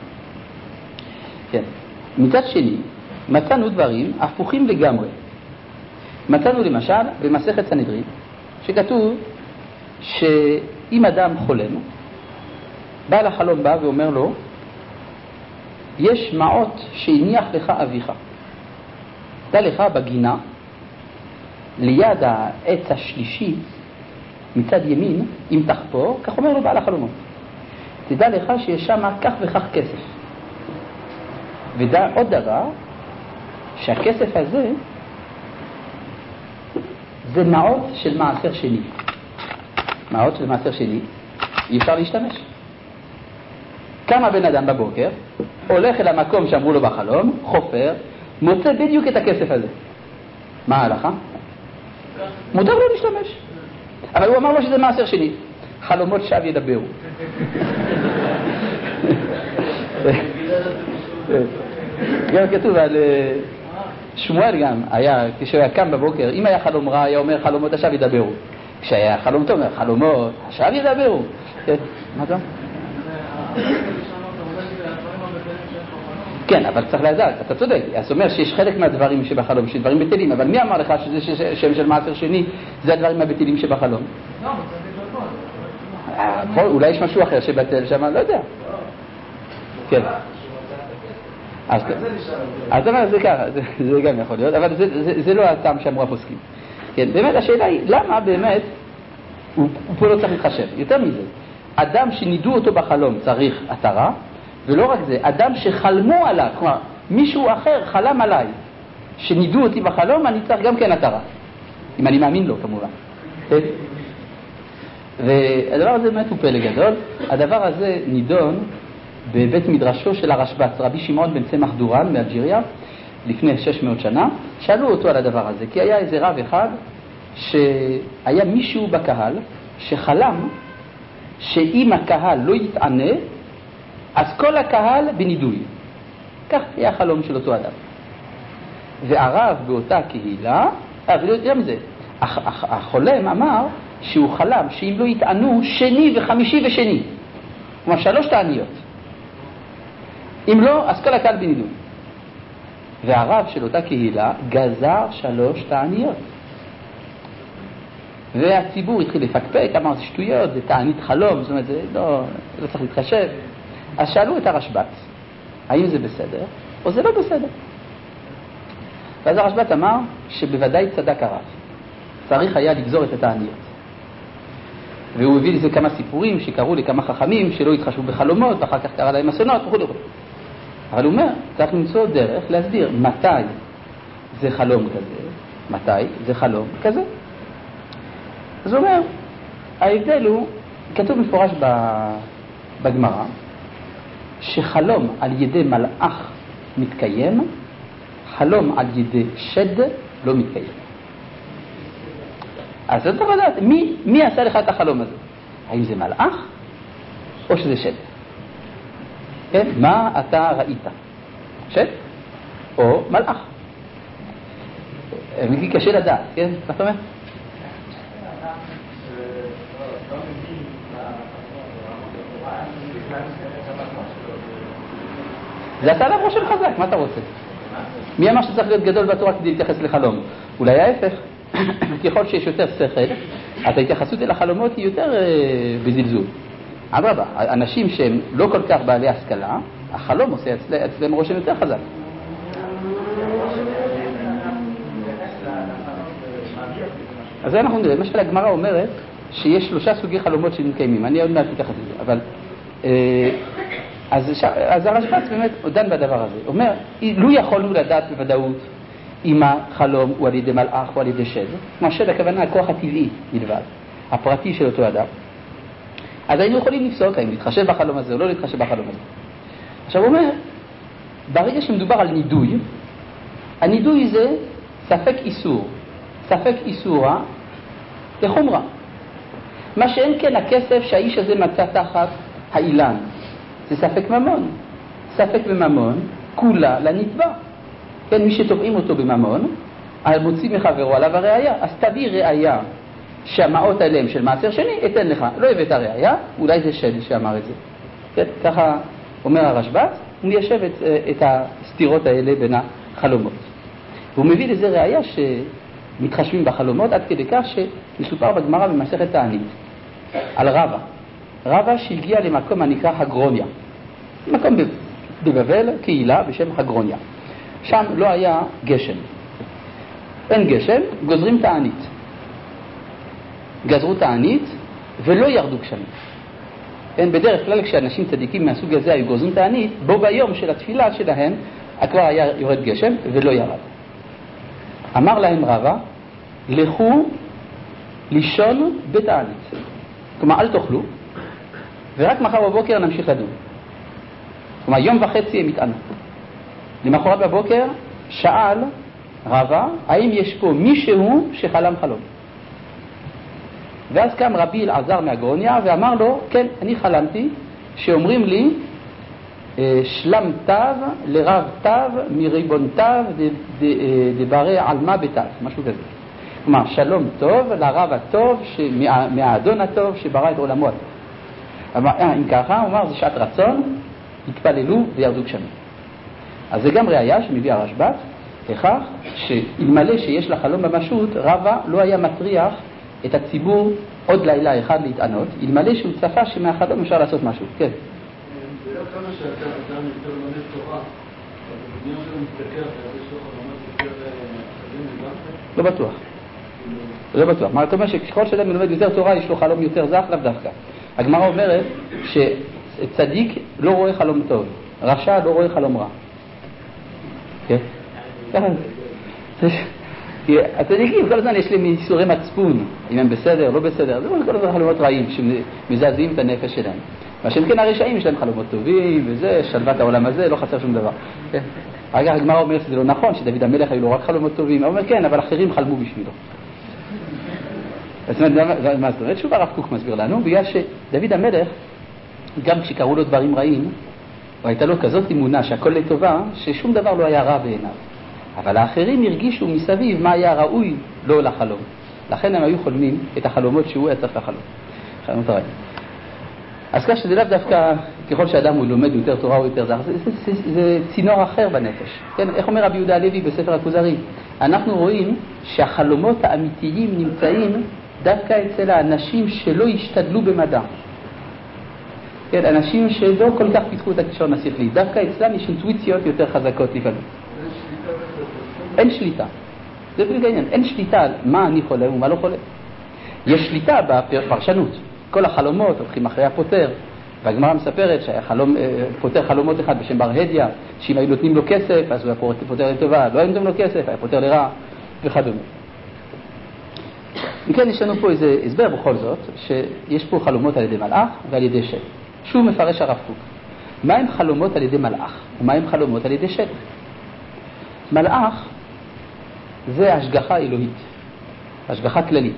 כן. מצד שני, מצאנו דברים הפוכים לגמרי. מצאנו למשל במסכת סנהדרין, שכתוב שאם אדם חולם, בעל החלום בא ואומר לו, יש מעות שהניח לך אביך. דע לך בגינה, ליד העץ השלישי, מצד ימין, אם תחפור, כך אומר לו בעל החלומות. תדע לך שיש שם כך וכך כסף. ודע עוד דבר, שהכסף הזה, זה מעות של מעשר שני. מעות של מעשר שני, אי אפשר להשתמש. קם הבן אדם בבוקר, הולך אל המקום שאמרו לו בחלום, חופר, מוצא בדיוק את הכסף הזה. מה ההלכה? מותר לו להשתמש. אבל הוא אמר לו שזה מעשר שני. חלומות שווא ידברו. גם כתוב על שמואל גם, היה, כשהוא היה קם בבוקר, אם היה חלום רע, היה אומר חלומות השווא ידברו. כשהיה חלום טוב, חלומות השווא ידברו. מה זה? כן, אבל צריך לדעת, אתה צודק. אז אומר שיש חלק מהדברים שבחלום, שדברים בטלים, אבל מי אמר לך שזה שם של מעשר שני, זה הדברים הבטלים שבחלום? לא, אבל צריך לבטל. אולי יש משהו אחר שבטל שם, לא יודע. כן. אז אומר, זה ככה, זה גם יכול להיות, אבל זה לא הטעם שאמרו הפוסקים. כן, באמת השאלה היא, למה באמת, הוא פה לא צריך להתחשב, יותר מזה. אדם שנידו אותו בחלום צריך התרה, ולא רק זה, אדם שחלמו עליו, כלומר, מישהו אחר חלם עליי, שנידו אותי בחלום, אני צריך גם כן התרה. אם אני מאמין לו, כמובן. והדבר הזה באמת הוא פלא גדול. הדבר הזה נידון בבית מדרשו של הרשב"ץ, רבי שמעון בן צמח דורן מאלג'יריה, לפני שש מאות שנה. שאלו אותו על הדבר הזה, כי היה איזה רב אחד, שהיה מישהו בקהל, שחלם שאם הקהל לא יתענה, אז כל הקהל בנידוי. כך היה חלום של אותו אדם. והרב באותה קהילה, אבל יותר מזה, החולם אמר שהוא חלם שאם לא יתענו שני וחמישי ושני. כלומר שלוש תעניות. אם לא, אז כל הקהל בנידוי. והרב של אותה קהילה גזר שלוש תעניות. והציבור התחיל לפקפק, אמר זה שטויות, זה תענית חלום, זאת אומרת, זה לא, לא צריך להתחשב. אז שאלו את הרשב"ץ, האם זה בסדר או זה לא בסדר? ואז הרשב"ץ אמר שבוודאי צדק הרב, צריך היה לגזור את התעניות. והוא הביא לזה כמה סיפורים שקראו לכמה חכמים שלא התחשבו בחלומות, ואחר כך קרא להם אסונות וכו'. אבל הוא אומר, צריך למצוא דרך להסביר מתי זה חלום כזה, מתי זה חלום כזה. אז הוא אומר, ההבדל הוא, כתוב מפורש בגמרא, שחלום על ידי מלאך מתקיים, חלום על ידי שד לא מתקיים. אז אתה צריך לדעת, מי, מי עשה לך את החלום הזה? האם זה מלאך או שזה שד? כן? מה אתה ראית? שד או מלאך? מי קשה לדעת, כן? מה אתה אומר? זה עשה עליו ראש של חזק, מה אתה רוצה? מי אמר שצריך להיות גדול בתורה כדי להתייחס לחלום? אולי ההפך, ככל שיש יותר שכל, אז ההתייחסות אל החלומות היא יותר אה, בזלזול. אדרבה, אנשים שהם לא כל כך בעלי השכלה, החלום עושה אצל, אצלם רושם יותר חזק. אז אנחנו נראה, למשל הגמרא אומרת שיש שלושה סוגי חלומות שמתקיימים, אני עוד מעט מתייחס לזה, אבל אה, אז, ש... אז הרשב"ץ באמת דן בדבר הזה, אומר, לא יכולנו לדעת בוודאות אם החלום הוא על ידי מלאך או על ידי שד, כמו שד הכוונה הכוח הטבעי בלבד, הפרטי של אותו אדם, אז היינו יכולים לפסוק האם להתחשב בחלום הזה או לא להתחשב בחלום הזה. עכשיו הוא אומר, ברגע שמדובר על נידוי, הנידוי זה ספק איסור, ספק איסורה לחומרה. מה שאין כן הכסף שהאיש הזה מצא תחת האילן, זה ספק ממון. ספק בממון, כולה לנתבע. כן, מי שתובעים אותו בממון, מוציא מחברו עליו הראייה. אז תביא ראייה שהמעות האלה הם של מעשר שני, אתן לך. לא הבאת הראייה, אולי זה שד שאמר את זה. כן, ככה אומר הרשב"ץ, הוא מיישב את, את הסתירות האלה בין החלומות. והוא מביא לזה ראייה שמתחשבים בחלומות, עד כדי כך שמסופר בגמרא במסכת תענית, על רבא. רבא שהגיע למקום הנקרא הגרוניה. מקום בבבל, קהילה בשם הגרוניה. שם לא היה גשם. אין גשם, גוזרים תענית. גזרו תענית ולא ירדו גשמים. אין בדרך כלל כשאנשים צדיקים מהסוג הזה היו גוזרים תענית, בו ביום של התפילה שלהם כבר היה יורד גשם ולא ירד. אמר להם רבא, לכו לישון בתענית. כלומר, אל תאכלו, ורק מחר בבוקר נמשיך לדון. כלומר, יום וחצי הם התענו. למחרת בבוקר שאל רבא, האם יש פה מישהו שחלם חלום? ואז קם רבי אלעזר מהגרוניה ואמר לו, כן, אני חלמתי שאומרים לי, שלם תו לרב תו מריבון תו דברי עלמה בתו, משהו כזה. כלומר, שלום טוב לרב הטוב, מה, מהאדון הטוב שברא את עולמו הטוב. אבל אם ככה, הוא אמר, זה שעת רצון, התפללו וירדו גשמים. אז זה גם ראייה שמביא הרשב"ץ, לכך שאלמלא שיש לחלום ממשות, רבא לא היה מטריח את הציבור עוד לילה אחד להתענות, אלמלא שהוא צפה שמהחלום אפשר לעשות משהו. כן. זה לא כמה שאתה אדם יותר לומד תורה, אבל בנייה שלו מתפקר, ויש לו חלומות יותר אחרים לגמרי? לא בטוח. לא בטוח. מה אתה אומר שככל שאדם מלמד יותר תורה, יש לו חלום יותר זך, לאו דווקא. הגמרא אומרת שצדיק לא רואה חלום טוב, רשע לא רואה חלום רע. כן? הצדיקים כל הזמן יש להם ייסורי מצפון, אם הם בסדר, לא בסדר, זה כל הזמן חלומות רעים שמזעזעים את הנפש שלהם. מה שהם כן הרשעים יש להם חלומות טובים, וזה שלוות העולם הזה, לא חסר שום דבר. רגע, הגמרא אומר שזה לא נכון, שדוד המלך היו לו רק חלומות טובים. הוא אומר כן, אבל אחרים חלמו בשבילו. מה זאת אומרת? שוב הרב קוק מסביר לנו, בגלל שדוד המלך, גם כשקראו לו דברים רעים, והייתה לו כזאת אמונה שהכל לטובה, ששום דבר לא היה רע בעיניו. אבל האחרים הרגישו מסביב מה היה ראוי לא לחלום. לכן הם היו חולמים את החלומות שהוא היה צריך לחלום. חלומות הרעים. אז כך שזה לאו דווקא, ככל שאדם הוא לומד יותר תורה או יותר זך, זה, זה, זה, זה צינור אחר בנפש. כן? איך אומר רבי יהודה הלוי בספר הכוזרי? אנחנו רואים שהחלומות האמיתיים נמצאים דווקא אצל האנשים שלא השתדלו במדע. כן, אנשים שלא כל כך פיתחו את הכישרון השכלי. דווקא אצלם יש אינטואיציות יותר חזקות לפעמים. אין שליטה. זה בדיוק העניין. אין שליטה על מה אני חולם ומה לא חולם. יש שליטה בפרשנות. כל החלומות הולכים אחרי הפותר. והגמרא מספרת שהחלום פותר חלומות אחד בשם בר הדיה, שאם היו נותנים לו כסף אז הוא היה פותר לטובה, לא היו נותנים לו כסף, היה פותר לרע וכדומה. וכן יש לנו פה איזה הסבר בכל זאת, שיש פה חלומות על ידי מלאך ועל ידי שד. שוב מפרש הרב קוק. מה הם חלומות על ידי מלאך ומה הם חלומות על ידי שד? מלאך זה השגחה אלוהית, השגחה כללית.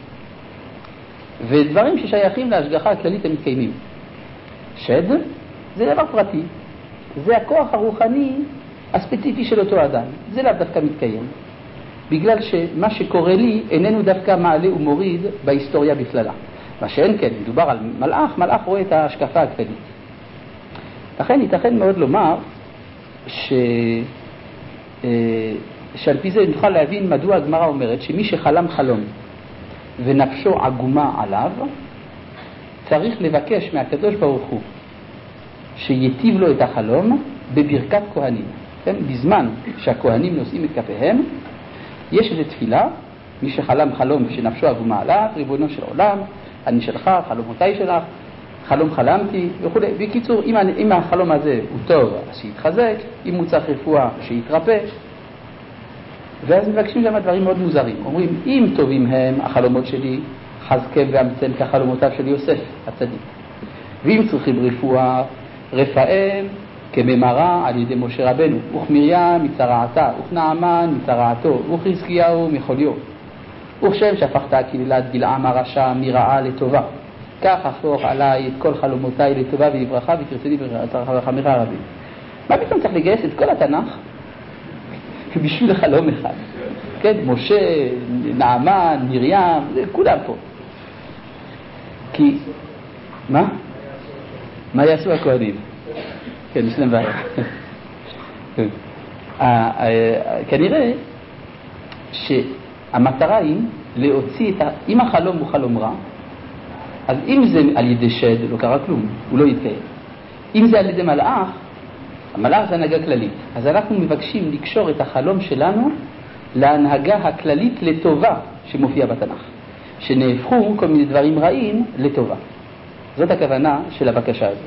ודברים ששייכים להשגחה הכללית הם מתקיימים. שד זה דבר פרטי, זה הכוח הרוחני הספציפי של אותו אדם, זה לאו דווקא מתקיים, בגלל שמה שקורה לי איננו דווקא מעלה ומוריד בהיסטוריה בכללה. מה שאין כן, מדובר על מלאך, מלאך רואה את ההשקפה הכללית. לכן ייתכן מאוד לומר ש... שעל פי זה נוכל להבין מדוע הגמרא אומרת שמי שחלם חלום ונפשו עגומה עליו, צריך לבקש מהקדוש ברוך הוא שיטיב לו את החלום בברכת כהנים. כן? בזמן שהכהנים נושאים את כפיהם, יש איזו תפילה, מי שחלם חלום שנפשו עגומה עליו, ריבונו של עולם, אני שלך, חלומותיי שלך, חלום חלמתי וכו'. בקיצור, אם, אם החלום הזה הוא טוב, אז שיתחזק, אם הוא צריך רפואה, שיתרפא. ואז מבקשים גם דברים מאוד מוזרים. אומרים, אם טובים הם החלומות שלי, חזקם ואמצם כחלומותיו של יוסף הצדיק. ואם צריכים רפואה, רפאם כממרה על ידי משה רבנו, וכמרים מצרעתה, וכנעמן מצרעתו, וכחזקיהו מחוליו. וכשם שהפכת כלילת בלעם הרשע מרעה לטובה, כך הפוך עליי את כל חלומותיי לטובה ולברכה, ותרצני ברחמך הרבים. מה פתאום צריך לגייס את כל התנ"ך בשביל חלום אחד? כן, משה, נעמן, מרים, כולם פה. כי, מה? מה יעשו הכהנים? כן, יש להם בעיה. כנראה שהמטרה היא להוציא את ה... אם החלום הוא חלום רע, אז אם זה על ידי שד, לא קרה כלום, הוא לא יתקיים. אם זה על ידי מלאך, המלאך זה הנהגה כללית. אז אנחנו מבקשים לקשור את החלום שלנו להנהגה הכללית לטובה שמופיע בתנ"ך, שנהפכו כל מיני דברים רעים לטובה. זאת הכוונה של הבקשה הזאת.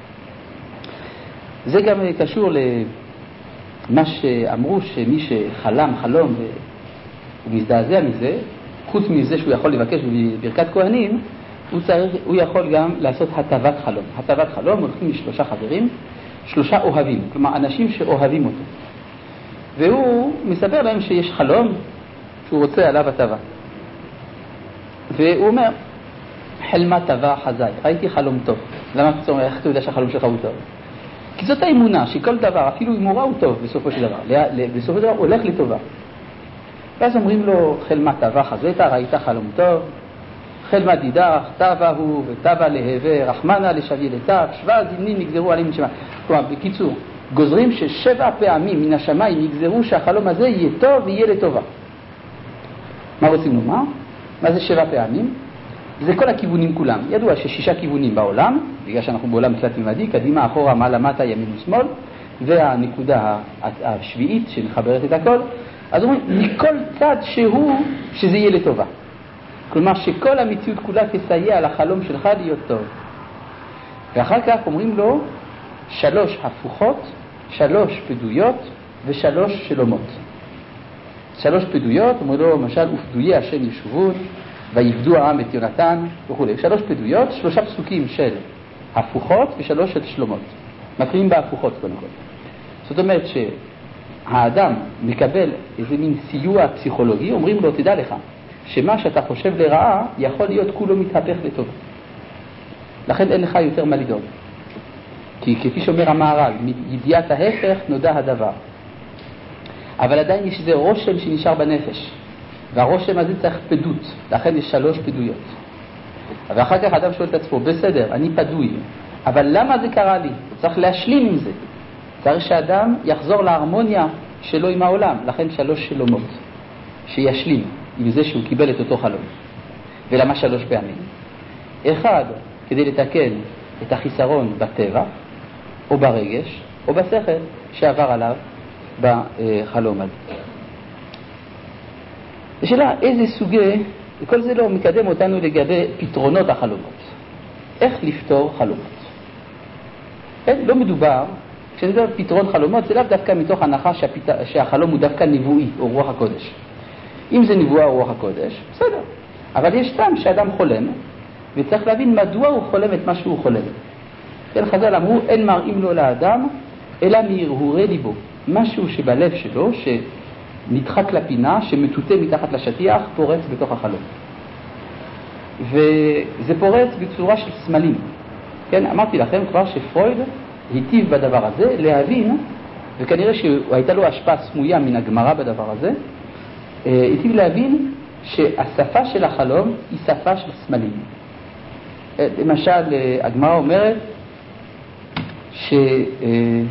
זה גם קשור למה שאמרו, שמי שחלם חלום והוא מזדעזע מזה, חוץ מזה שהוא יכול לבקש בברכת כהנים, הוא, צריך, הוא יכול גם לעשות הטבת חלום. הטבת חלום הולכים משלושה חברים, שלושה אוהבים, כלומר אנשים שאוהבים אותו. והוא מספר להם שיש חלום שהוא רוצה עליו הטבה. והוא אומר, חלמה טבה חזאי, ראיתי חלום טוב. למה אתה אומר, איך אתה יודע שהחלום שלך הוא טוב? כי זאת האמונה, שכל דבר, אפילו אם הוא רע הוא טוב בסופו של דבר. בסופו של דבר הוא הולך לטובה. ואז אומרים לו, חלמה טבה חזאית, ראית חלום טוב. חלמה דידך, טבה הוא וטבה להווה, רחמנה לשבי לטב, שבע זמנים נגזרו עליהם משמיים. כלומר, בקיצור, גוזרים ששבע פעמים מן השמיים יגזרו שהחלום הזה יהיה טוב ויהיה לטובה. מה רוצים לומר? מה זה שבע פעמים? זה כל הכיוונים כולם. ידוע ששישה כיוונים בעולם, בגלל שאנחנו בעולם תלת ממדי, קדימה, אחורה, מעלה, מטה, ימין ושמאל, והנקודה השביעית שמחברת את הכל. אז אומרים, מכל צד שהוא, שזה יהיה לטובה. כלומר שכל המציאות כולה תסייע לחלום שלך להיות טוב. ואחר כך אומרים לו שלוש הפוכות, שלוש פדויות ושלוש שלומות. שלוש פדויות, אומרים לו למשל, ופדויי השם ישובון, ויבדו העם את יונתן וכו'. שלוש פדויות, שלושה פסוקים של הפוכות ושלוש של שלומות. מתחילים בהפוכות קודם כל. זאת אומרת שהאדם מקבל איזה מין סיוע פסיכולוגי, אומרים לו תדע לך, שמה שאתה חושב לרעה יכול להיות כולו מתהפך לטוב. לכן אין לך יותר מה לדאוג. כי כפי שאומר המהר"ל, מידיעת ההפך נודע הדבר. אבל עדיין יש איזה רושם שנשאר בנפש. והרושם הזה צריך פדות. לכן יש שלוש פדויות. ואחר כך אדם שואל את עצמו, בסדר, אני פדוי. אבל למה זה קרה לי? צריך להשלים עם זה. צריך שאדם יחזור להרמוניה שלו עם העולם. לכן שלוש שלומות. שישלים עם זה שהוא קיבל את אותו חלום. ולמה שלוש פעמים? אחד, כדי לתקן את החיסרון בטבע, או ברגש, או בשכל שעבר עליו בחלום הזה. השאלה, איזה סוגי, וכל זה לא מקדם אותנו לגבי פתרונות החלומות. איך לפתור חלומות? כן? לא מדובר, כשנדבר על פתרון חלומות, זה לאו דווקא מתוך הנחה שהפת... שהחלום הוא דווקא נבואי או רוח הקודש. אם זה נבואה או רוח הקודש, בסדר. אבל יש טעם שאדם חולם, וצריך להבין מדוע הוא חולם את מה שהוא חולם. כן, חז"ל אמרו, אין מראים לו לאדם, אלא מהרהורי ליבו. משהו שבלב שלו, שנדחק לפינה, שמטוטה מתחת לשטיח, פורץ בתוך החלום. וזה פורץ בצורה של סמלים. כן, אמרתי לכם כבר שפרויד היטיב בדבר הזה להבין, וכנראה שהייתה לו השפעה סמויה מן הגמרא בדבר הזה, היטיב להבין שהשפה של החלום היא שפה של סמלים. למשל, הגמרא אומרת שמי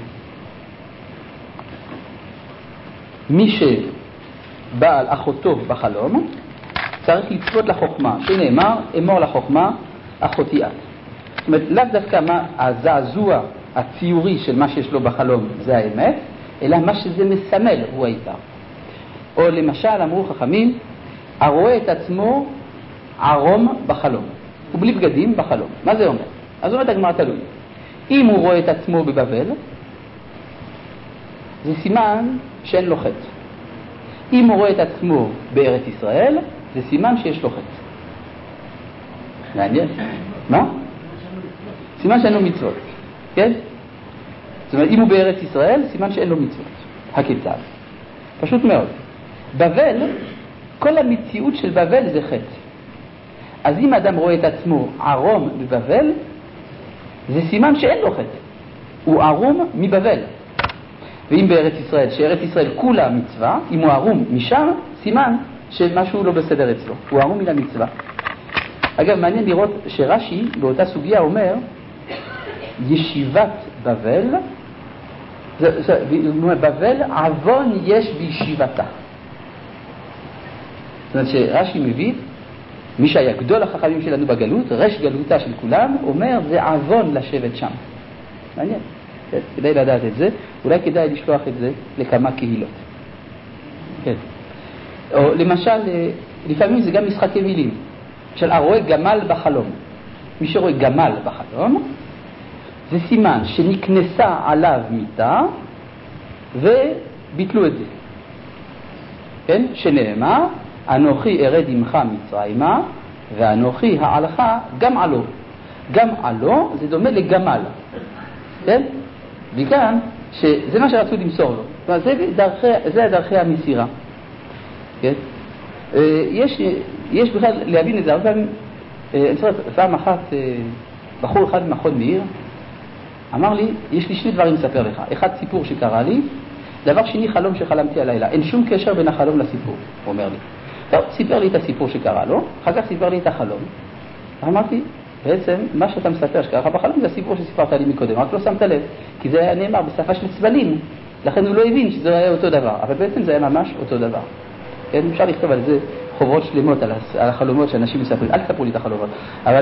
שבא על אחותו בחלום צריך לצפות לחוכמה, שנאמר, אמור לחוכמה, אחותי את. זאת אומרת, לאו דווקא מה הזעזוע הציורי של מה שיש לו בחלום זה האמת, אלא מה שזה מסמל הוא העיקר. או למשל, אמרו חכמים, הרואה את עצמו ערום בחלום. הוא בלי בגדים בחלום. מה זה אומר? אז אומרת הגמרא תלוי. אם הוא רואה את עצמו בבבל, זה סימן שאין לו חטא. אם הוא רואה את עצמו בארץ ישראל, זה סימן שיש לו חטא. מעניין? מה? סימן שאין לו מצוות. כן? זאת אומרת, אם הוא בארץ ישראל, סימן שאין לו מצוות. הכיצד? פשוט מאוד. בבל, כל המציאות של בבל זה חטא. אז אם האדם רואה את עצמו ערום בבבל, זה סימן שאין לו חטא. הוא ערום מבבל. ואם בארץ ישראל, שארץ ישראל כולה מצווה, אם הוא ערום משם, סימן שמשהו לא בסדר אצלו. הוא ערום מן המצווה. אגב, מעניין לראות שרש"י באותה סוגיה אומר, ישיבת בבל, זה, זה, בבל עוון יש בישיבתה. זאת אומרת שרש"י מביא, מי שהיה גדול החכמים שלנו בגלות, רש גלותה של כולם, אומר זה עוון לשבת שם. מעניין. כן, כדאי לדעת את זה, אולי כדאי לשלוח את זה לכמה קהילות. כן. או למשל, לפעמים זה גם משחקי מילים. של הרואה גמל בחלום. מי שרואה גמל בחלום, זה סימן שנכנסה עליו מיטה וביטלו את זה. כן? שנאמר, אנוכי ארד עמך מצרימה, ואנוכי העלך גם עלו. גם עלו זה דומה לגמל. כן? וכאן, שזה מה שרצו למסור לו. זה דרכי, זה דרכי המסירה. כן? יש, יש בכלל להבין את זה. הרבה פעמים, אני זוכר, פעם אחת, בחור אחד ממכון מאיר, אמר לי, יש לי שני דברים לספר לך. אחד, סיפור שקרה לי, דבר שני, חלום שחלמתי הלילה. אין שום קשר בין החלום לסיפור, הוא אומר לי. טוב, סיפר לי את הסיפור שקרה לו, אחר כך סיפר לי את החלום. אמרתי, בעצם, מה שאתה מספר שקרה לך בחלום זה הסיפור שסיפרת לי מקודם, רק לא שמת לב, כי זה היה נאמר בשפה של צבלים, לכן הוא לא הבין שזה היה אותו דבר, אבל בעצם זה היה ממש אותו דבר. כן, אפשר לכתוב על זה חוברות שלמות, על החלומות שאנשים מספרים, אל תספרו לי את החלומות, אבל...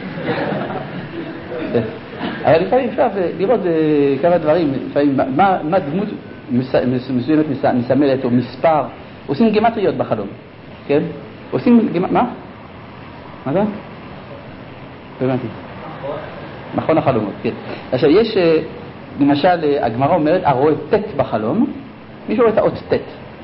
אבל לפעמים אפשר לראות כמה דברים, לפעמים, מה, מה דמות מסוימת מסמלת או מספר, עושים גמטריות בחלום, כן? עושים גמטריות, מה? מה זה? הבנתי. מכון החלומות, כן. עכשיו יש, למשל, הגמרא אומרת, הרואה טט בחלום, מישהו רואה את האות טט.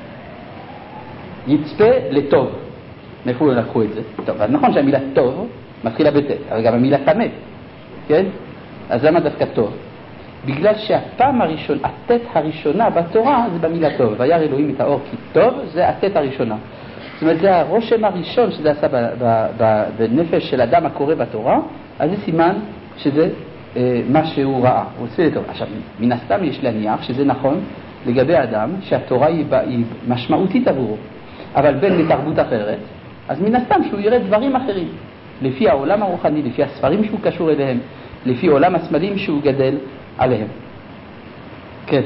יצפה לטוב. מאיפה לקחו את זה? טוב, אז נכון שהמילה טוב מתחילה בטט, אבל גם המילה טמא, כן? אז למה דווקא טוב? בגלל שהפעם הראשונה, הטט הראשונה בתורה זה במילה טוב. וירא אלוהים את האור כי טוב, זה הטט הראשונה. זאת אומרת, זה הרושם הראשון שזה עשה בנפש של אדם הקורא בתורה, אז זה סימן שזה אה, מה שהוא ראה. הוא עושה לטוב. עכשיו, מן הסתם יש להניח שזה נכון לגבי האדם, שהתורה היא, היא משמעותית עבורו. אבל בין לתרבות אחרת, אז מן הסתם שהוא יראה דברים אחרים. לפי העולם הרוחני, לפי הספרים שהוא קשור אליהם, לפי עולם הסמלים שהוא גדל עליהם. כן.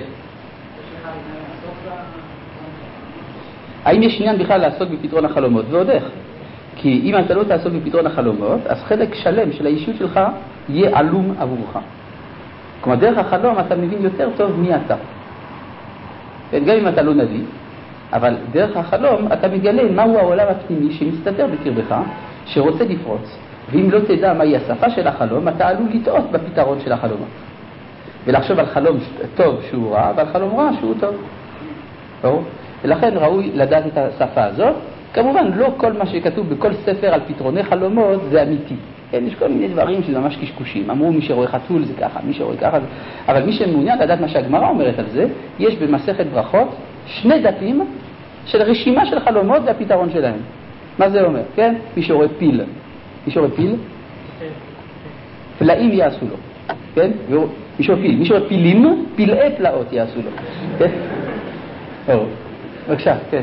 האם יש עניין בכלל לעסוק בפתרון החלומות? ועוד איך. כי אם אתה לא תעסוק בפתרון החלומות, אז חלק שלם של האישיות שלך יהיה עלום עבורך. כלומר, דרך החלום אתה מבין יותר טוב מי אתה. גם אם אתה לא נביא, אבל דרך החלום אתה מגלה מהו העולם הפנימי שמסתתר בקרבך, שרוצה לפרוץ. ואם לא תדע מהי השפה של החלום, אתה עלול לטעות בפתרון של החלומות. ולחשוב על חלום טוב שהוא רע ועל חלום רע שהוא טוב. ברור? ולכן ראוי לדעת את השפה הזאת. כמובן לא כל מה שכתוב בכל ספר על פתרוני חלומות זה אמיתי. כן, יש כל מיני דברים שזה ממש קשקושים. אמרו מי שרואה חתול זה ככה, מי שרואה ככה זה... אבל מי שמעוניין לדעת מה שהגמרא אומרת על זה, יש במסכת ברכות שני דפים של רשימה של חלומות והפתרון שלהם. מה זה אומר? כן? מי שרואה פיל. מי שרואה פיל? פלאים יעשו לו. כן? מי שרואה פיל. מי שרואה פילים, פלאי פלאות יעשו לו. כן? או, בבקשה, כן.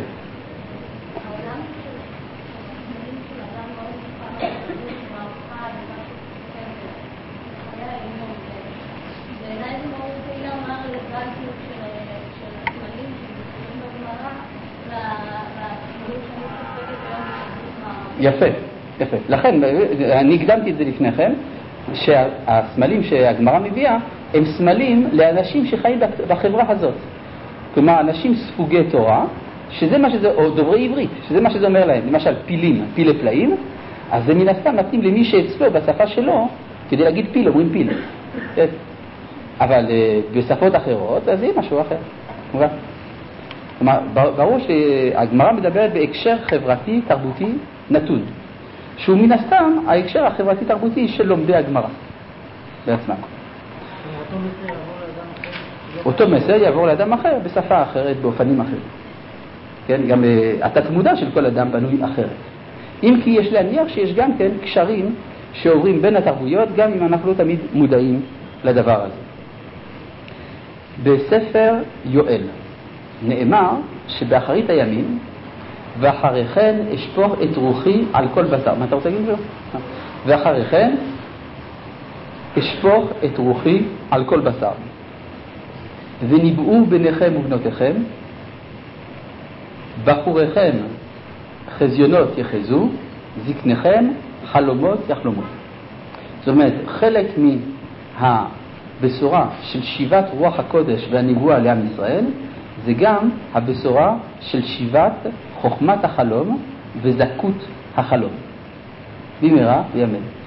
יפה, יפה. לכן, אני הקדמתי את זה לפניכם, שהסמלים שהגמרא מביאה הם סמלים לאנשים שחיים בחברה הזאת. כלומר, אנשים ספוגי תורה, שזה מה שזה, או דוברי עברית, שזה מה שזה אומר להם. למשל, פילים, פילי פלאים, אז זה מן הסתם מתאים למי שאצלו בשפה שלו, כדי להגיד פיל, אומרים פיל. אבל בשפות אחרות, אז זה משהו אחר. כלומר, ברור שהגמרא מדברת בהקשר חברתי, תרבותי, נתון. שהוא מן הסתם, ההקשר החברתי-תרבותי של לומדי הגמרא בעצמם. אותו מסר יעבור לאדם אחר בשפה אחרת, באופנים אחרים. כן, גם התת-מודע של כל אדם בנוי אחרת. אם כי יש להניח שיש גם כן קשרים שעוברים בין התרבויות, גם אם אנחנו לא תמיד מודעים לדבר הזה. בספר יואל נאמר שבאחרית הימים ואחרי כן אשפוך את רוחי על כל בשר. מה אתה רוצה להגיד לו? ואחרי כן אשפוך את רוחי על כל בשר. וניבאו בניכם ובנותיכם, בחוריכם חזיונות יחזו, זקניכם חלומות יחלומות. זאת אומרת, חלק מהבשורה של שיבת רוח הקודש והניבואה לעם ישראל, זה גם הבשורה של שיבת חוכמת החלום וזכות החלום. במהרה בימינו.